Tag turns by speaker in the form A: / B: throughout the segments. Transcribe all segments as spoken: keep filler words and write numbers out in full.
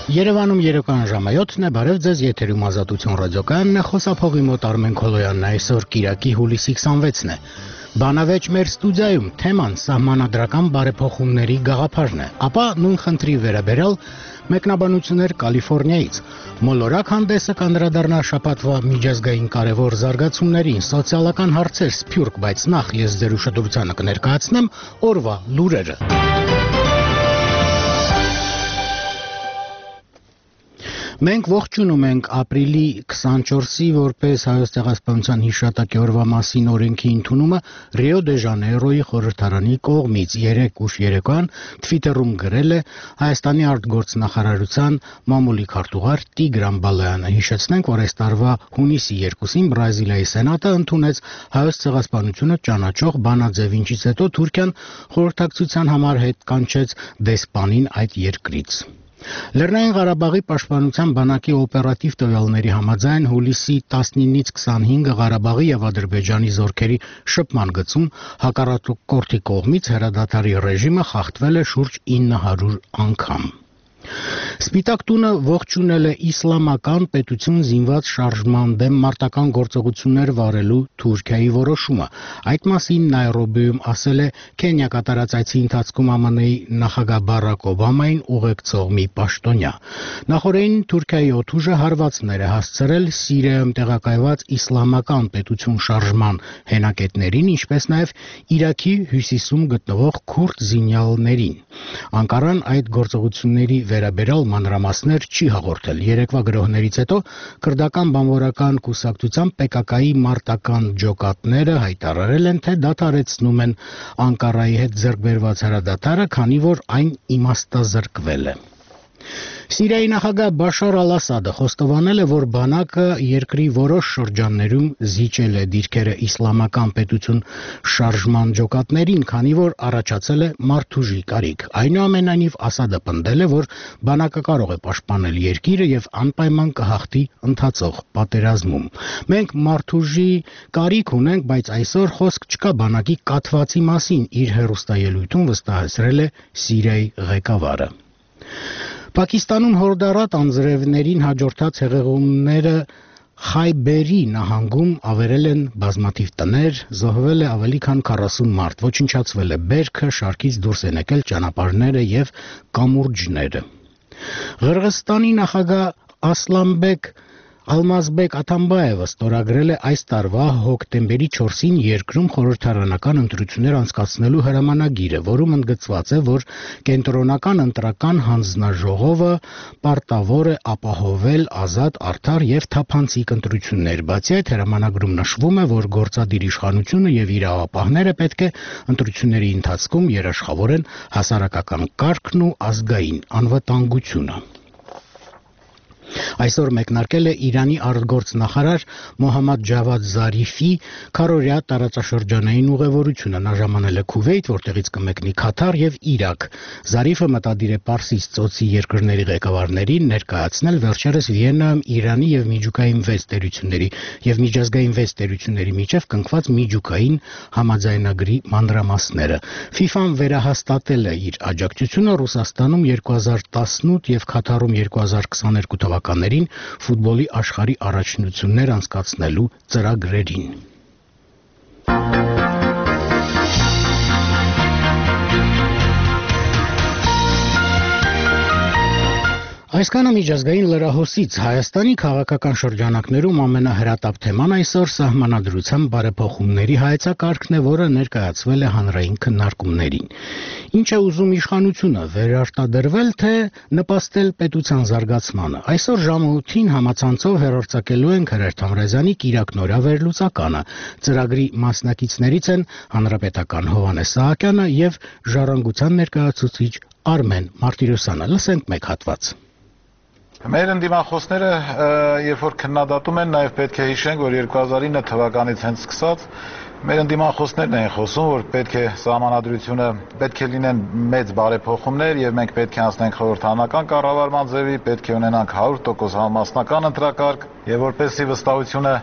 A: Երևանում երեկոյան ժամը յոթն է, բարև ձեզ, եթերում Ազատություն ռադիոկայանն է, խոսափողի մոտ Արմեն Քոլոյանն է, այսօր կիրակի հուլիսի քսանվեցն է։ Բանավեճ մեր ստուդիայում թեման սահմանադրական բարեփոխումների գաղափարն է, ապա նույն խնդրի վերաբերյալ մեկնաբանություններ Կալիֆոռնիայից։ Մոլորակ հանդեսը կանդրադառնա շաբաթվա միջազգային կարևոր զարգացումներին, սոցիալական հարցեր սփյուռք, բայց նախ ես ձեր ուշադրությանը կներկայացնեմ օրվա լուրերը։ Մենք ողջունում ենք ապրիլի քսանչորսի որպես Հայոց ցեղասպանության հիշատակի օրվա մասին օրենքի ընդունումը Ռիո դե Ժանեյրոյի խորհրդարանի կողմից երեկ ուշ երեկոյան Twitter-ում գրել է Հայաստանի արտգործնախարարության մամուլի քարտուղար Տիգրան Բալայանը։ Հիշեցնենք, որ այս տարվա հունիսի երկուսին Բրազիլիայի սենատը ընդունեց Հայոց ցեղասպանությունը ճանաչող բանաձև, ինչից հետո Թուրքիան խորհրդակցության համար հետ կանչեց դեսպանին այդ երկրից։ Լեռնային Ղարաբաղի պաշտպանության բանակի օպերատիվ տվյալների համաձայն հուլիսի տասնինից քսանհինգը Ղարաբաղի եւ Ադրբեջանի զորքերի շփման գծում հակառակորդի կողմից հրադադարի ռեժիմը խախտվել է շուրջ ինը հարյուր անգամ։ Սպիտակ տունը ողջունել է իսլամական պետություն զինված շարժման դեմ մարտական գործողություններ վարելու Թուրքիայի որոշումը։ Այդ մասին Նայրոբիում ասել է Քենիա կատարած այցի ընթացքում ԱՄՆ-ի նախագահ Բարակ Օբամային ուղեկցող մի պաշտոնյա։ Նախորդին Թուրքիայի օդուժը հարվածներ է հասցրել Սիրիայում տեղակայված իսլամական պետություն շարժման հենակետերին, ինչպես նաև Իրաքի հյուսիսում գտնվող քուրդ զինյալներին։ Անկարան այդ գործողությունների վերաբերյալ մանրամասներ չի հաղորդել։ Երեկվա գրոհներից հետո քրդական բանվորական կուսակցության Պե Կա Կայի մարտական ջոկատները հայտարարել են, թե դադարեցնում են Անկարայի հետ ձեռք բերված հրադադարը, քանի որ այն իմաստազրկվել է։ Սիրիայի նախագահ Բաշար Ալ-Ասադը խոստովանել է, որ բանակը երկրի որոշ շրջաններում զիջել է դիրքերը իսլամական պետություն շարժման ջոկատներին, քանի որ առաջացել է մարդուժի կարիք։ Այնուամենայնիվ Ասադը պնդել է, որ բանակը կարող է պաշտպանել երկիրը եւ անպայման կհաղթի ընթացող պատերազմում։ Մենք մարդուժի կարիք ունենք, բայց այսօր խոսք չկա բանակի կաթվածի մասին, իր հեռուստաելույթում վստահեցրել է Սիրիայի ղեկավարը։ Պակիստանում հորդառատ անձրևներին հաջորդած հեղեղումները Խայբերի նահանգում ավերել են բազմաթիվ տներ, զոհվել է ավելի քան քառասուն մարդ, ոչնչացվել է բերքը, շարքից դուրս են եկել ճանապարհները եւ կամուրջները։ Ղրղստանի նախագահ Ասլանբեկ Ալմազբեկ Աթամբաևը ստորագրել է այս տարվա հոկտեմբերի չորսին երկրում խորհրդարանական ընտրություններ անցկացնելու հրամանագիրը, որում ընդգծված է, որ կենտրոնական ընտրական հանձնաժողովը պարտավոր է ապահովել ազատ, արդար եւ թափանցիկ ընտրություններ։ Բացի այդ, հրամանագրում նշվում է, որ գործադիր իշխանությունը եւ իրավապահները պետք է ընտրությունների ընթացքում երաշխավորեն հասարակական կարգն ու ազգային անվտանգությունը։ Այսօր մեկնարկել է Իրանի արտգործնախարար Մոհամմադ Ջավադ Զարիֆի քառօրյա տարածաշրջանային ուղևորությունը։ Նա ժամանել է Քուվեյթ, որտեղից կմեկնի Քաթար եւ Իրաք։ Զարիֆը մտադիր է Պարսից ծոցի երկրների ղեկավարներին ներկայացնել վերջերս Վիեննայում Իրանի եւ միջուկային վեց տերությունների եւ միջազգային վեց տերությունների միջև կնքված միջուկային համաձայնագրի մանրամասները։ ֆիֆան վերահաստատել է իր աջակցությունը Ռուսաստանում երկու հազար տասնութ եւ Քաթարում երկու հազար քսաներկու թվականներին ֆուտբոլի աշխարհի առաջնություններ անցկացնելու ծրագրերին։ Այսքանը միջազգային լրահոսից։ Հայաստանի քաղաքական շրջանակներում ամենահրատապ թեման այսօր սահմանադրության բարեփոխումների հայեցակարգն է, որը ներկայացվել է հանրային քննարկումներին։ Ինչ է ուզում իշխանությունը, վերարտադրվել թե նպաստել պետության զարգացմանը։ Այսօր ժամը ութին համացանցով հեռարձակելու ենք Հրեր Թամրազյանի Կիրակնորյա վերլուծականը։ Ծրագրի մասնակիցներից են հանրապետական Հովհաննես Սահակյանը եւ Ժառանգության ներկայացուցիչ Արմեն Մարտիրոսյանը։ Լսենք մեկ հատված։
B: Մեր ընդդիմախոսները, երբ որ քննադատում են, նաև պետք է հիշենք, որ երկու հազար ինը թվականից հենց սկսած մեր ընդդիմախոսներն են խոսում, որ պետք է սահմանադրությունը, պետք է լինեն մեծ բարեփոխումներ եւ մենք պետք է անցնենք խորհրդարանական կառավարման ձևի, պետք է ունենանք հարյուր տոկոս համամասնական ընտրակարգ եւ որպեսզի վստահությունը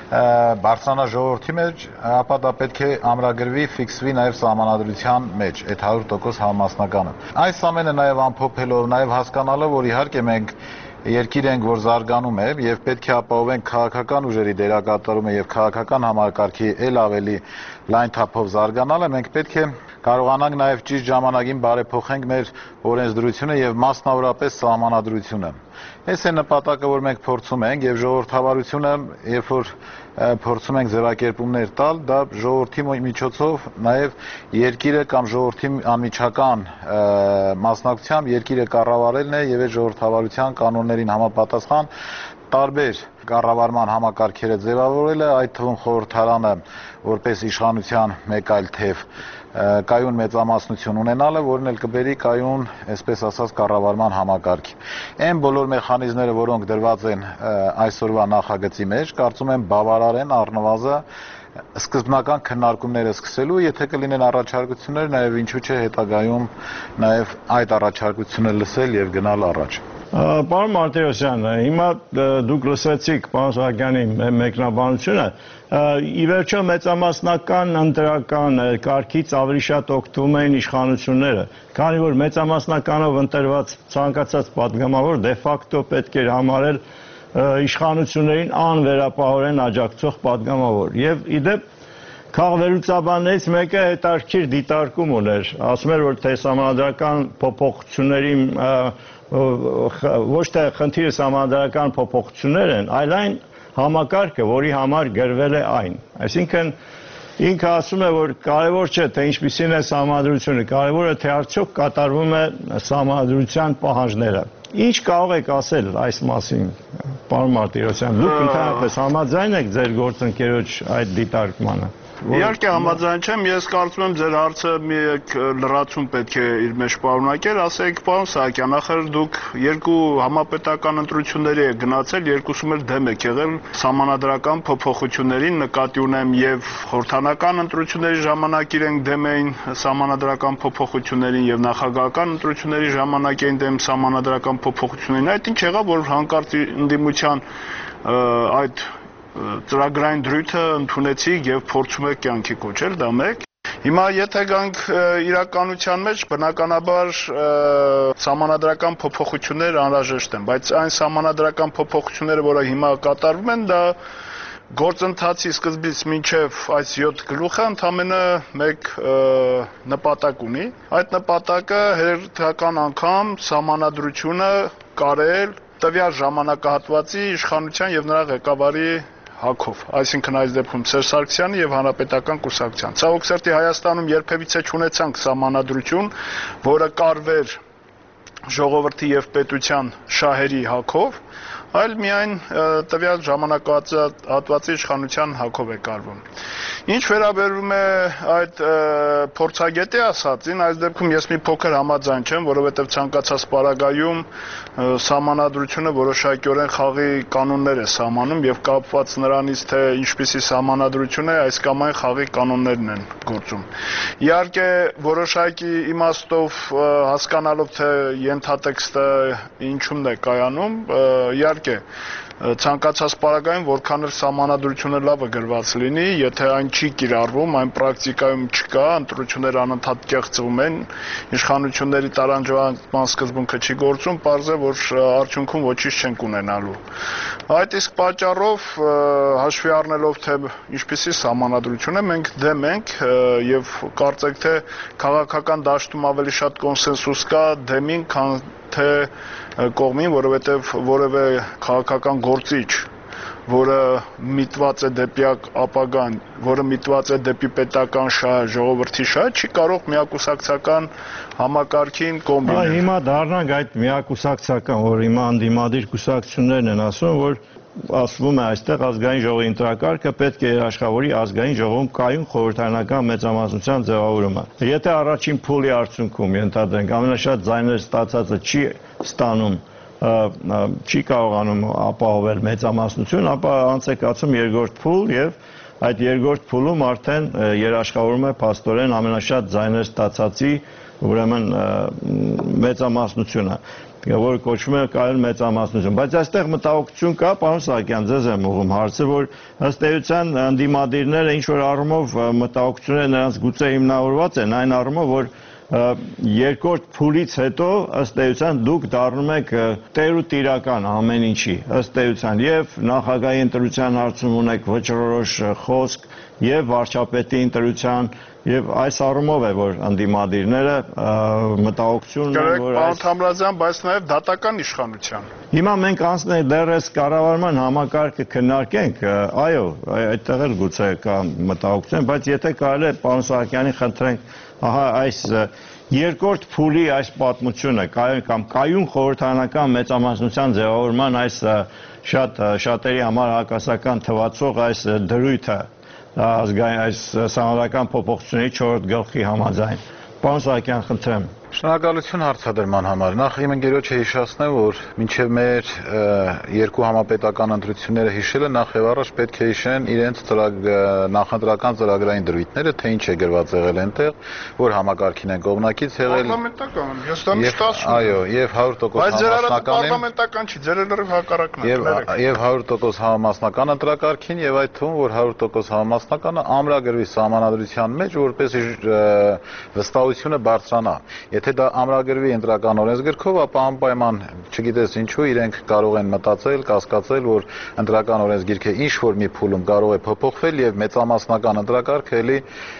B: բարձրանա ժողովրդի մեջ, ապա դա պետք է ամրագրվի, ֆիքսվի նաև սահմանադրության մեջ այդ հարյուր տոկոս համամասնականը։ Այս ամենը նաև ամփոփելով, նաև հասկանալով, որ իհարկե մենք երկիր ենք, որ զարգանում է եւ պետք է ապահովենք քաղաքական ուժերի դերակատարումը եւ քաղաքական համակարգի ել ավելի լայն թափով զարգանալը, մենք պետք է կարողանանք նաև ճիշտ ժամանակին բարեփոխենք մեր օրենսդրությունը եւ մասնավորապես սահմանադրությունը։ Այս է նպատակը, որ մենք փորձում ենք եւ ժողովրդավարությունը, երբ որ փորձում ենք ձևակերպումներ տալ, դա ժողովրդի միջոցով նաև երկիրը կամ ժողովրդի անմիջական մասնակցությամբ երկիրը կառավարելն է եւ այդ ժողովրդավարության կանոններին համապատասխան տարբեր կառավարման համակարգերը ձևավորելը, այդ թվում խորհրդարանը որպես իշխանության մեկ այլ թև կայուն մեծամասնություն ունենալը, որն էլ կբերի կայուն, այսպես ասած, կառավարման համակարգ։ Այն բոլոր մեխանիզմները, որոնք դրված են այսօրվա նախագծի մեջ, կարծում եմ բավարար են առնվազն սկզբնական քննարկումները սկսելու, եթե կլինեն առաջարկություններ, նաև ինչու՞ չէ հետագայում նաև այդ առաջարկությունը լսել եւ գնալ առաջ։
C: Պարոն Մարտիրոսյան, հիմա դուք լսեցիք պարոն Սահակյանի մեկնաբանությունը, ի վերջո մեծամասնական ընտրական կարգից ավելի շատ օգտվում էին իշխանությունները, քանի որ մեծամասնականով ընտրված ցանկացած պատգամավոր դե ֆակտո պետք էր համարել իշխանություններին անվերապահորեն աջակցող պատգամավոր եւ իդեպ քաղաքվերլուծաբաններից մեկը հետարքիր դիտարկում ուներ, ասում էր, որ թե սահմանադրական փոփոխությունների ոչ թե խնդիրը սահմանադրական փոփոխություններ են, այլ այն համակարգը, որի համար գրվել է այն։ Այսինքն ինքը ասում է, որ կարևոր չէ, թե ինչպիսին է սահմանադրությունը, կարևորը թե արդյոք կատարվում է սահմանադրության պահանջները։ Ինչ կարող եք ասել այս մասին, պարոն Մարտիրոսյան, դուք ընդհանրապես համաձայն եք ձեր գործընկերոջ այդ դիտարկմանը։
D: Իհարկե համաձայն չեմ, ես կարծում եմ ձեր հարցը մի լրացում պետք է իր մեջ պարունակել, ասեք պարոն Սահակյան, ախր դուք երկու համապետական ընտրությունների եք գնացել, երկուսում էլ դեմ եք եղել սահմանադրական փոփոխություններին, նկատի ունեմ եւ խորհրդանական ընտրությունների ժամանակ իրենք դեմ էին սահմանադրական փոփոխություններին եւ նախագահական ընտրությունների ժամանակ էին դեմ սահմանադրական փոփոխություններին, այդ ինչ եղավ, որ հանկարծ ընդդիմության այդ ծրագրային դրույթը ընդունեցիք եւ փորձում եք կյանքի կոչել, դա մեկ։ Հիմա եթե գանք իրականության մեջ, բնականաբար սահմանադրական փոփոխություններ անհրաժեշտ են, բայց այն սահմանադրական փոփոխությունները, որը հիմա կատարվում են, դա գործընթացի սկզբից մինչև այս յոթ գլուխը ընդամենը մեկ նպատակ ունի։ Այդ նպատակը հերթական անգամ սահմանադրությունը կարել տվյալ ժամանակահատվածի իշխանության եւ նրա ղեկավարի հակով, այսինքն այս դեպքում Սերժ Սարգսյանի եւ Հանրապետական կուսակցության։ Ցավոք սրտի Հայաստանում երբևիցե չունեցանք սահմանադրություն, որը կարվեր ժողովրդի եւ պետության շահերի հակով, այլ միայն տվյալ ժամանակահատվածի իշխանության հակով է կարվում։ Ինչ վերաբերում է այդ փորձագետի ասածին, այս դեպքում ես մի փոքր համաձայն չեմ, որովհետև ցանկացած պարագայում սահմանադրությունը որոշակիորեն խաղի կանոններ է սահմանում եւ կապված նրանից, թե ինչպիսի սահմանադրություն է, այս կամ այն խաղի կանոններն են գործում։ Իհարկե, որոշակի իմաստով հասկանալով, թե ենթատեքստը ինչումն է կայանում, իհարկե ցանկացած պարագայում որքան էլ սահմանադրությունը լավը գրված լինի, եթե այն չի կիրառվում, այն պրակտիկայում չկա, ընտրությունները անընդհատ կեղծվում են, իշխանությունների տարանջվման սկզբունքը չի գործում, պարզ է, որ արդյունքում ոչինչ չենք ունենալու։ Այդ իսկ պատճառով հաշվի առնելով, թե ինչպիսի սահմանադրություն է, մենք դեմ ենք եւ կարծեք, թե քաղաքական դաշտում ավելի շատ կոնսենսուս կա դեմին, քան թե կողմին, որովհետև որևէ քաղաքական գործիչ, որը միտված է դեպի ապագան, որը միտված է դեպի պետական շահ, ժողովրդի շահ, չի կարող միակուսակցական համակարգին կողմ լինել։
C: Հիմա դառնանք այդ միակուսակցական, որ հիմա անդիմադիր կուսակցություններն են ասում, որ ասվում է այստեղ ազգային ժողովի ընտրակարգը պետք է երաշխավորի ազգային ժողովում կայուն խորհրդարանական մեծամասնության ձևավորումը։ Եթե առաջին փուլի արդյունքում ենթադրենք ամենաշատ ձայներ ստացածը չի ստանում, չի կարողանում ապահովել մեծամասնություն, ապա անց է կացում երկրորդ փուլ եւ այդ երկրորդ փուլում արդեն երաշխավորում է փաստորեն ամենաշատ ձայներ ստացածի ուրեմն մեծամասնությունը, որ կոչվում է կայուն մեծամասնություն, բայց այստեղ մտահոգություն կա, պարոն Սահակյան, ձեզ եմ ուղղում հարցը, որ ըստ էության ընդդիմադիրները ինչ որ առումով մտահոգությունները նրանց գուցե հիմնավորված են այն առումով, որ երկրորդ փուլից հետո ըստ էության դուք դառնում եք տեր ու տիրական ամեն ինչի ըստ էության եւ նախագահի ընտրության հարցում ունեք վճռորոշ խոսք եւ վարչապետի ընտրության եւ այս առումով է որ ընդդիմադիրները մտահոգություն ունեն որ
D: այս Թամրազյան, բայց նաեւ դատական իշխանության
C: հիմա մենք անցնենք դեռ այս կառավարման համակարգը քննարկենք այո այդտեղ էլ գուցե կա մտահոգություն բայց եթե կարելի է պարոն Սահակյանին խնդրենք ահա այս երկրորդ փուլի այս պատմությունը կամ կայուն խորհրդարանական մեծամասնության ձևավորման այս շատ շատերի համար հակասական թվացող այս դրույթը ազգային այս սահմանադրական փոփոխությունների չորրորդ գլխի համաձայն պարոն Սահակյան խնդրեմ
B: Շնորհակալություն հարցադրման համար։ Նախ իմ ընկերոջը հիշեցնեմ, որ մինչև մեր երկու համապետական ընտրությունները հիշելը նախ եւ առաջ պետք է հիշեն իրենց նախընտրական ծրագրային դրույթները, թե ինչ է գրված եղել այնտեղ, որ համակարգին են կողմնակից եղել։
D: Պարլամենտական, ես դա միշտ ասում եմ։
B: Այո, եւ հարյուր տոկոս
D: համամասնական է։ Բայց ձեր արարքը պարլամենտական չի, ձեր լրիվ հակառակն է։
B: Եվ եւ հարյուր տոկոս համամասնական ընտրակարգին եւ այդ թվում, որ հարյուր տոկոս համամասնականը ամրագրվի սահմանադրության մեջ, որպեսզի վստահությունը բարձրանա։ Եթե դա ամրագրվի ընտրական օրենսգրքով, ապա անպայման, չգիտես ինչու, իրենք կարող են մտածել, կասկածել, որ ընտրական օրենսգիրքը ինչ որ մի փուլում կարող է փոփոխվել եւ մեծամասնական ընտրակարգը էլի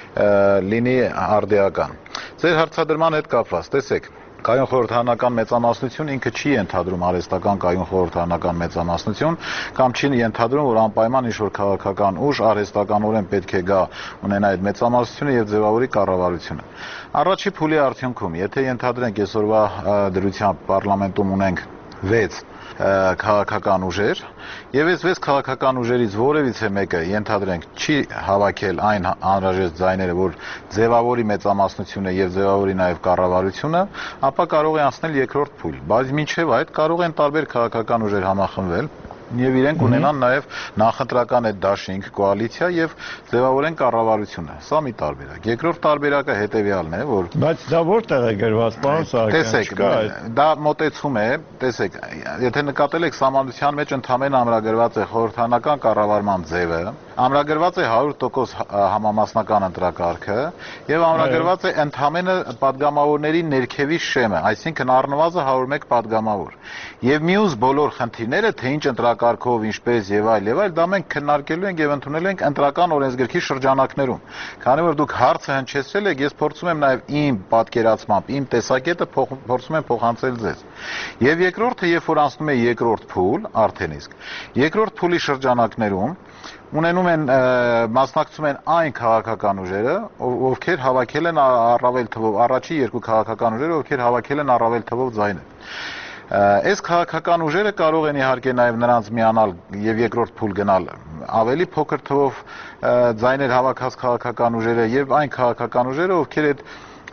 B: լինի արդիական։ Ձեր հարցադրման հետ կապված, տեսեք, կայուն խորհրդարանական մեծամասնություն ինքը չի ենթադրում արհեստական կայուն խորհրդարանական մեծամասնություն կամ չի ենթադրում, որ անպայման ինչ-որ քաղաքական ուժ արհեստականորեն պետք է գա ունենա այդ մեծամասնությունը եւ ձևավորի կառավարությունը։ Առաջի փուլի արդյունքում, եթե ենթադրենք այսօրվա դրությամբ պարլամենտում ունենք վեց քաղաքական ուժեր եւ այս վեց քաղաքական ուժերից որևիցե մեկը ենթադրենք չի հավաքել այն անհրաժեշտ ձայները, որ ձևավորի մեծամասնությունը եւ ձևավորի նաեւ կառավարությունը, ապա կարող է անցնել երկրորդ փուլ, բայց մինչեւ այդ կարող են տարբեր քաղաքական ուժեր համախմբվել եւ իրենք ունենան նաեւ նախընտրական այդ դաշինք կոալիցիա եւ ձևավորեն կառավարությունը։ Սա մի տարբերակ։ Երկրորդ տարբերակը հետեւյալն է, որ
C: բայց դա որտեղ է գրված, պարոն Սահակյան։
B: Տեսեք, դա մոտեցում է, տեսեք, եթե նկատել եք սահմանության մեջ ընդհանրապես ամրագրված է խորհրդարանական կառավարման ձևը, ամրագրված է հարյուր տոկոս համամասնական ընտրակարգը եւ ամրագրված է ընդհանրապես падգամավորների ներքևի շեմը, այսինքն առնվազն հարյուր մեկ падգամավոր։ Եվ մյուս բոլոր խնդիրները, թե ինչ ընտրակարգով, ինչպես եւ այլ եւ այլ, դա մենք քննարկելու ենք եւ ընդունել ենք ընտրական օրենսգրքի շրջանակներում։ Քանի որ դուք հարցը հնչեցրել եք, ես փորձում եմ նաեւ իմ պատկերացմամբ, իմ տեսակետը փորձում եմ փոխանցել ձեզ։ Եվ երկրորդը, երբ որ անցնում է երկրորդ փուլ, արդեն իսկ երկրորդ փուլի շրջանակներում ունենում են մասնակցում են այն քաղաքական ուժերը, ովքեր հավաքել են առավել թվով առաջի երկու քաղաքական ուժերը, ովքեր հավաքել են առավել թվով ձայներ։ Այս քաղաքական ուժերը կարող են իհարկե նաև նրանց միանալ եւ երկրորդ փուլ գնալ ավելի փոքր թվով ձայներ հավաքած քաղաքական ուժերը եւ այն քաղաքական ուժերը, ովքեր այդ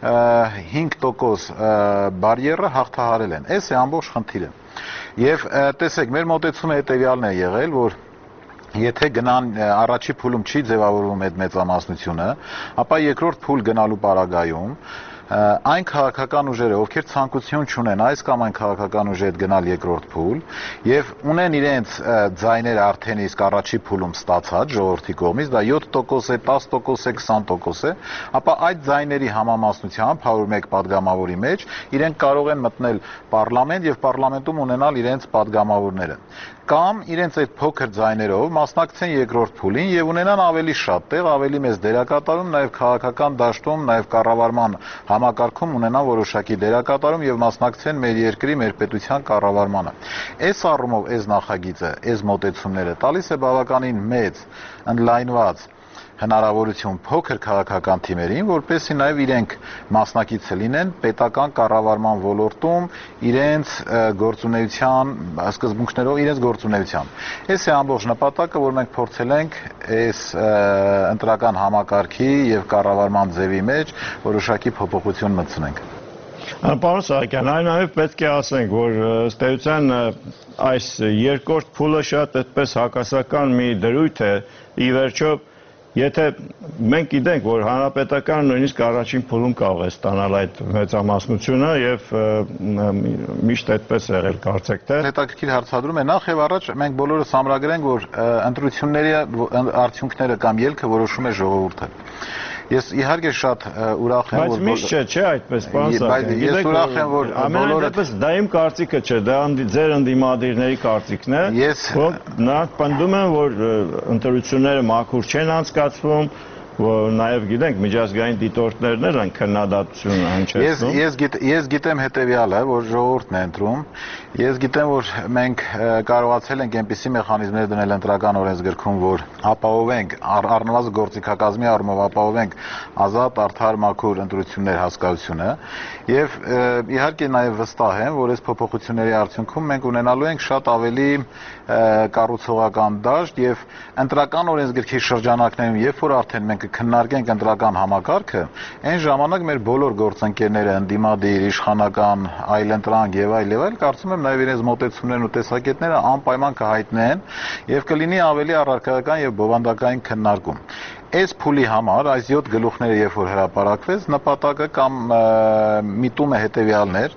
B: հինգ տոկոս բարիերը հաղթահարել են։ Այս է ամբողջ խնդիրը։ Եվ տեսեք, մեր մոտեցումը հետեւյալն է եղել, որ Եթե գնան առաջի փուլում չի ձևավորվում այդ մեծամասնությունը, ապա երկրորդ փուլ գնալու պարագայում այն քաղաքական ուժերը, ովքեր ցանկություն չունեն այս կամ այն քաղաքական ուժի հետ գնալ երկրորդ փուլ եւ ունեն իրենց ձայները արդեն իսկ առաջի փուլում ստացած ժողովրդի կողմից, դա յոթ տոկոս է, տասը տոկոս է, քսան տոկոս է, ապա այդ ձայների համամասնությամբ հարյուր մեկ падգամավորի մեջ իրենք կարող են մտնել պարլամենտ եւ պարլամենտում ունենալ իրենց падգամավորները կամ իրենց այդ փոքր ձայներով մասնակցեն երկրորդ փուլին եւ ունենան ավելի շատ տեղ, ավելի մեծ դերակատարում, նաեւ քաղաքական դաշտում, նաեւ կառավարման համակարգում ունենան որոշակի դերակատարում եւ մասնակցեն մեր երկրի, մեր պետության կառավարմանը։ Այս առումով այս նախագիծը, այս մոտեցումները տալիս է բավականին մեծ, ընդլայնված հնարավորություն փոքր քաղաքական թիմերին, որպեսզի նաև իրենք մասնակիցը լինեն պետական կառավարման ոլորտում իրենց գործունեության սկզբունքներով իրենց գործունեության։ Այս է ամբողջ նպատակը, որ մենք փորձել ենք այս ընտրական համակարգի եւ կառավարման ձևի մեջ որոշակի փոփոխություն մտցնենք։
C: Պարոն Սահակյան, այն նաև պետք է ասենք, որ ըստ էության այս երկրորդ փուլը շատ այդպես հակասական մի դրույթ է, ի վերջո Եթե մենք գիտենք, որ հանրապետական նույնիսկ առաջին փուլում կարող է ստանալ այդ մեծամասնությունը եւ միշտ այդպես է եղել, կարծեք թե։
B: Հետաքրքիր հարցադրում է, նախ եւ առաջ մենք բոլորս համրագրենք, որ ընտրությունների արդյունքները կամ ելքը որոշում է ժողովուրդը։ Ես իհարկե շատ ուրախ եմ, որ
C: բայց միշտ չէ, չէ այդպես, պարոն Սարգսյան։
B: Ես ուրախ եմ, որ
C: բոլորը այդպես դա իմ կարծիքը չէ, դա ձեր ընդդիմադիրների կարծիքն է։ Որ նրանք պնդում են, որ ընտրությունները մաքուր չեն անցկացվում, որ նաև գիտենք միջազգային դիտորդներն են քննադատությունը հնչեցնում։
B: Ես ես գիտեմ հետեւյալը, որ ժողովուրդն է ընտրում։ Ես գիտեմ, որ մենք կարողացել ենք այնպիսի մեխանիզմներ դնել ընտրական օրենսգրքում, որ ապահովենք առնվազն գործիքակազմի առումով ապահովենք ազատ, արդար, մաքուր ընտրություններ հասկացությունը, եւ իհարկե նաև վստահ եմ, որ այս փոփոխությունների արդյունքում մենք ունենալու ենք շատ ավելի կառուցողական դաշտ եւ ընտրական օրենսգրքի շրջանակներում, երբ որ արդեն մենք քննարկենք ընտրական համակարգը, այն ժամանակ մեր բոլոր գործընկերները, ընդդիմադիր, իշխանական, այլընտրանք եւ այլ եւ այլ, կարծում եմ նաև իրենց մոտեցումներն ու տեսակետները անպայման կհայտնեն եւ կլինի ավելի առարկայական եւ բովանդակային քննարկում։ Այս փուլի համար այս յոթ գլուխները երբ որ հրապարակվեց, նպատակը կամ միտումը հետեւյալն էր,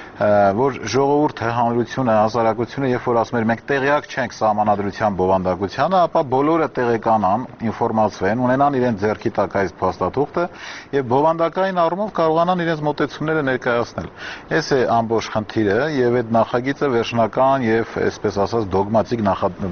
B: որ ժողովուրդը, հանրությունը, հասարակությունը, երբ որ ասում էր մենք տեղյակ չենք սահմանադրության բովանդակությանը, ապա բոլորը տեղեկանան, ինֆորմացվեն, ունենան իրենց ձեռքի տակ այս փաստաթուղթը եւ բովանդակային առումով կարողանան իրենց մոտեցումները ներկայացնել։ Այս է ամբողջ խնդիրը եւ այդ նախագիծը վերջնական եւ այսպես ասած դոգմատիկ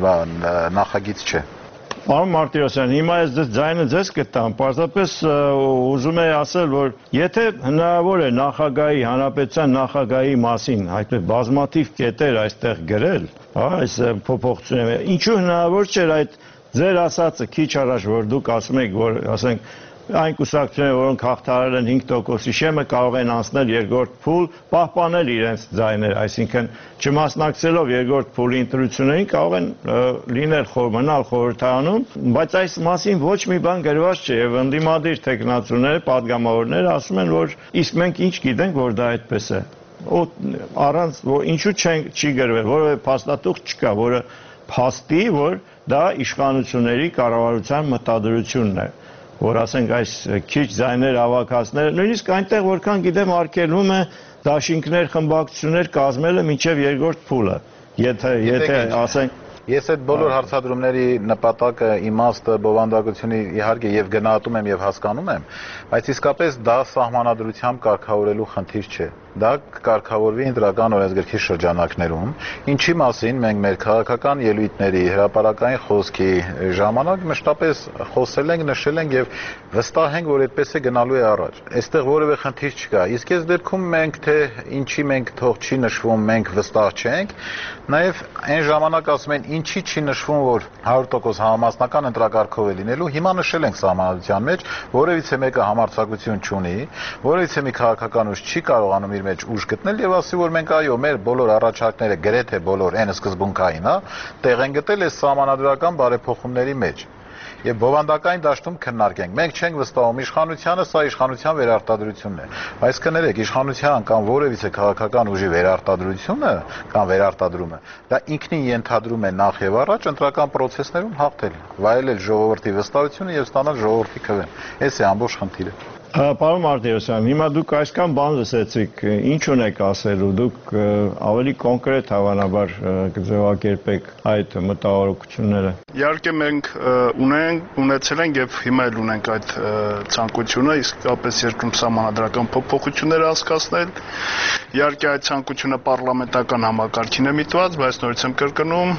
B: նախագիծ չէ։
C: Պարոն Մարտիրոսյան, հիմա ես ձեզ ձայնը ձեզ կտամ, պարզապես ուզում եմ ասել, որ եթե հնարավոր է նախագահի, հանրապետության նախագահի մասին այդպես բազմաթիվ կետեր այստեղ գրել, այս փոփոխությունները, ինչու հնարավոր չէր այդ ձեր ասածը քիչ առաջ, որ դուք ասում եք, որ ասենք այն կուսակցությունները, որոնք հաղթահարել են հինգ տոկոսի շեմը, կարող են անցնել երկրորդ փուլ, պահպանել իրենց ձայները, այսինքն չմասնակցելով երկրորդ փուլի ընտրություններին կարող են լինել մնալ խորհրդարանում, բայց այս մասին ոչ մի բան գրված չէ եւ ընդդիմադիր տեխնացուները, падգամավորները ասում են, որ իսկ մենք ինչ գիտենք, որ դա այդպես է։ Ու առանց որ ինչու չեն չի գրվել, որովհետեւ փաստաթուղթ չկա, որը փաստի, որ դա իշխանությունների կառավարության մտադրությունն է, որ ասենք այս քիչ ձայներ հավաքածները, նույնիսկ այնտեղ որքան գիտեմ արգելվում է դաշինքներ, խմբակցություններ կազմելը մինչև երկրորդ փուլը, եթե եթե ասենք
B: Ես այդ բոլոր հարցադրումների նպատակը, իմաստը, բովանդակությունը իհարկե եւ գնահատում եմ եւ հասկանում եմ, բայց իսկապես դա սահմանադրությամբ կարգավորելու խնդիր չէ։ Դա կարգավորվի ընտրական օրենսգրքի շրջանակներում, ինչի մասին մենք մեր քաղաքական ելույթների, հրապարակային խոսքի ժամանակ մշտապես խոսել ենք, նշել ենք եւ վստահ ենք, որ այդպես է գնալու է առաջ։ Այստեղ որևէ խնդիր չկա։ Իսկ այս դեպքում մենք թե ինչի մենք թող չի նշվում, մենք վստահ չենք, նաեւ այն ժամանակ ասում են ինչի չի նշվում, որ հարյուր տոկոս համամասնական ընտրակարգով է լինելու, հիմա նշել ենք սահմանադրության մեջ, որևիցե մեկը համարձակություն չունի, որևիցե մի քաղաքական ուժ չի կարողանում իր մեջ ուժ գտնել եւ ասի, որ մենք այո, մեր բոլոր առաջարկները գրեթե բոլոր այն սկզբունքային, հա, տեղ են գտել այս սահմանադրական բարեփոխումների մեջ։ Եվ բովանդակային դաշտում քննարկենք։ Մենք չենք վստահում իշխանությանը, սա իշխանության վերարտադրությունն է։ Բայց կներեք, իշխանության կամ որևիցե քաղաքական ուժի վերարտադրությունը կամ վերարտադրումը, դա ինքնին ենթադրում է նախ եւ առաջ ընտրական process-ներում հաղթել, վայելել ժողովրդի վստահությունը եւ ստանալ ժողովրդի քվեն։ Այս է ամբողջ խնդիրը։
C: Պարոն Մարտիրոսյան, հիմա դուք այսքան բան լսեցիք, ինչ ունեք ասելու, դուք ավելի կոնկրետ հավանաբար կձևակերպեք այդ մտահոգությունները։
D: Իհարկե մենք ունենք, ունեցել ենք եւ հիմա էլ ունենք այդ ցանկությունը իսկապես երկրում սահմանադրական փոփոխություններ անցկացնել։ Իհարկե այդ ցանկությունը պարլամենտական համակարգին է միտված, բայց նորից եմ կրկնում,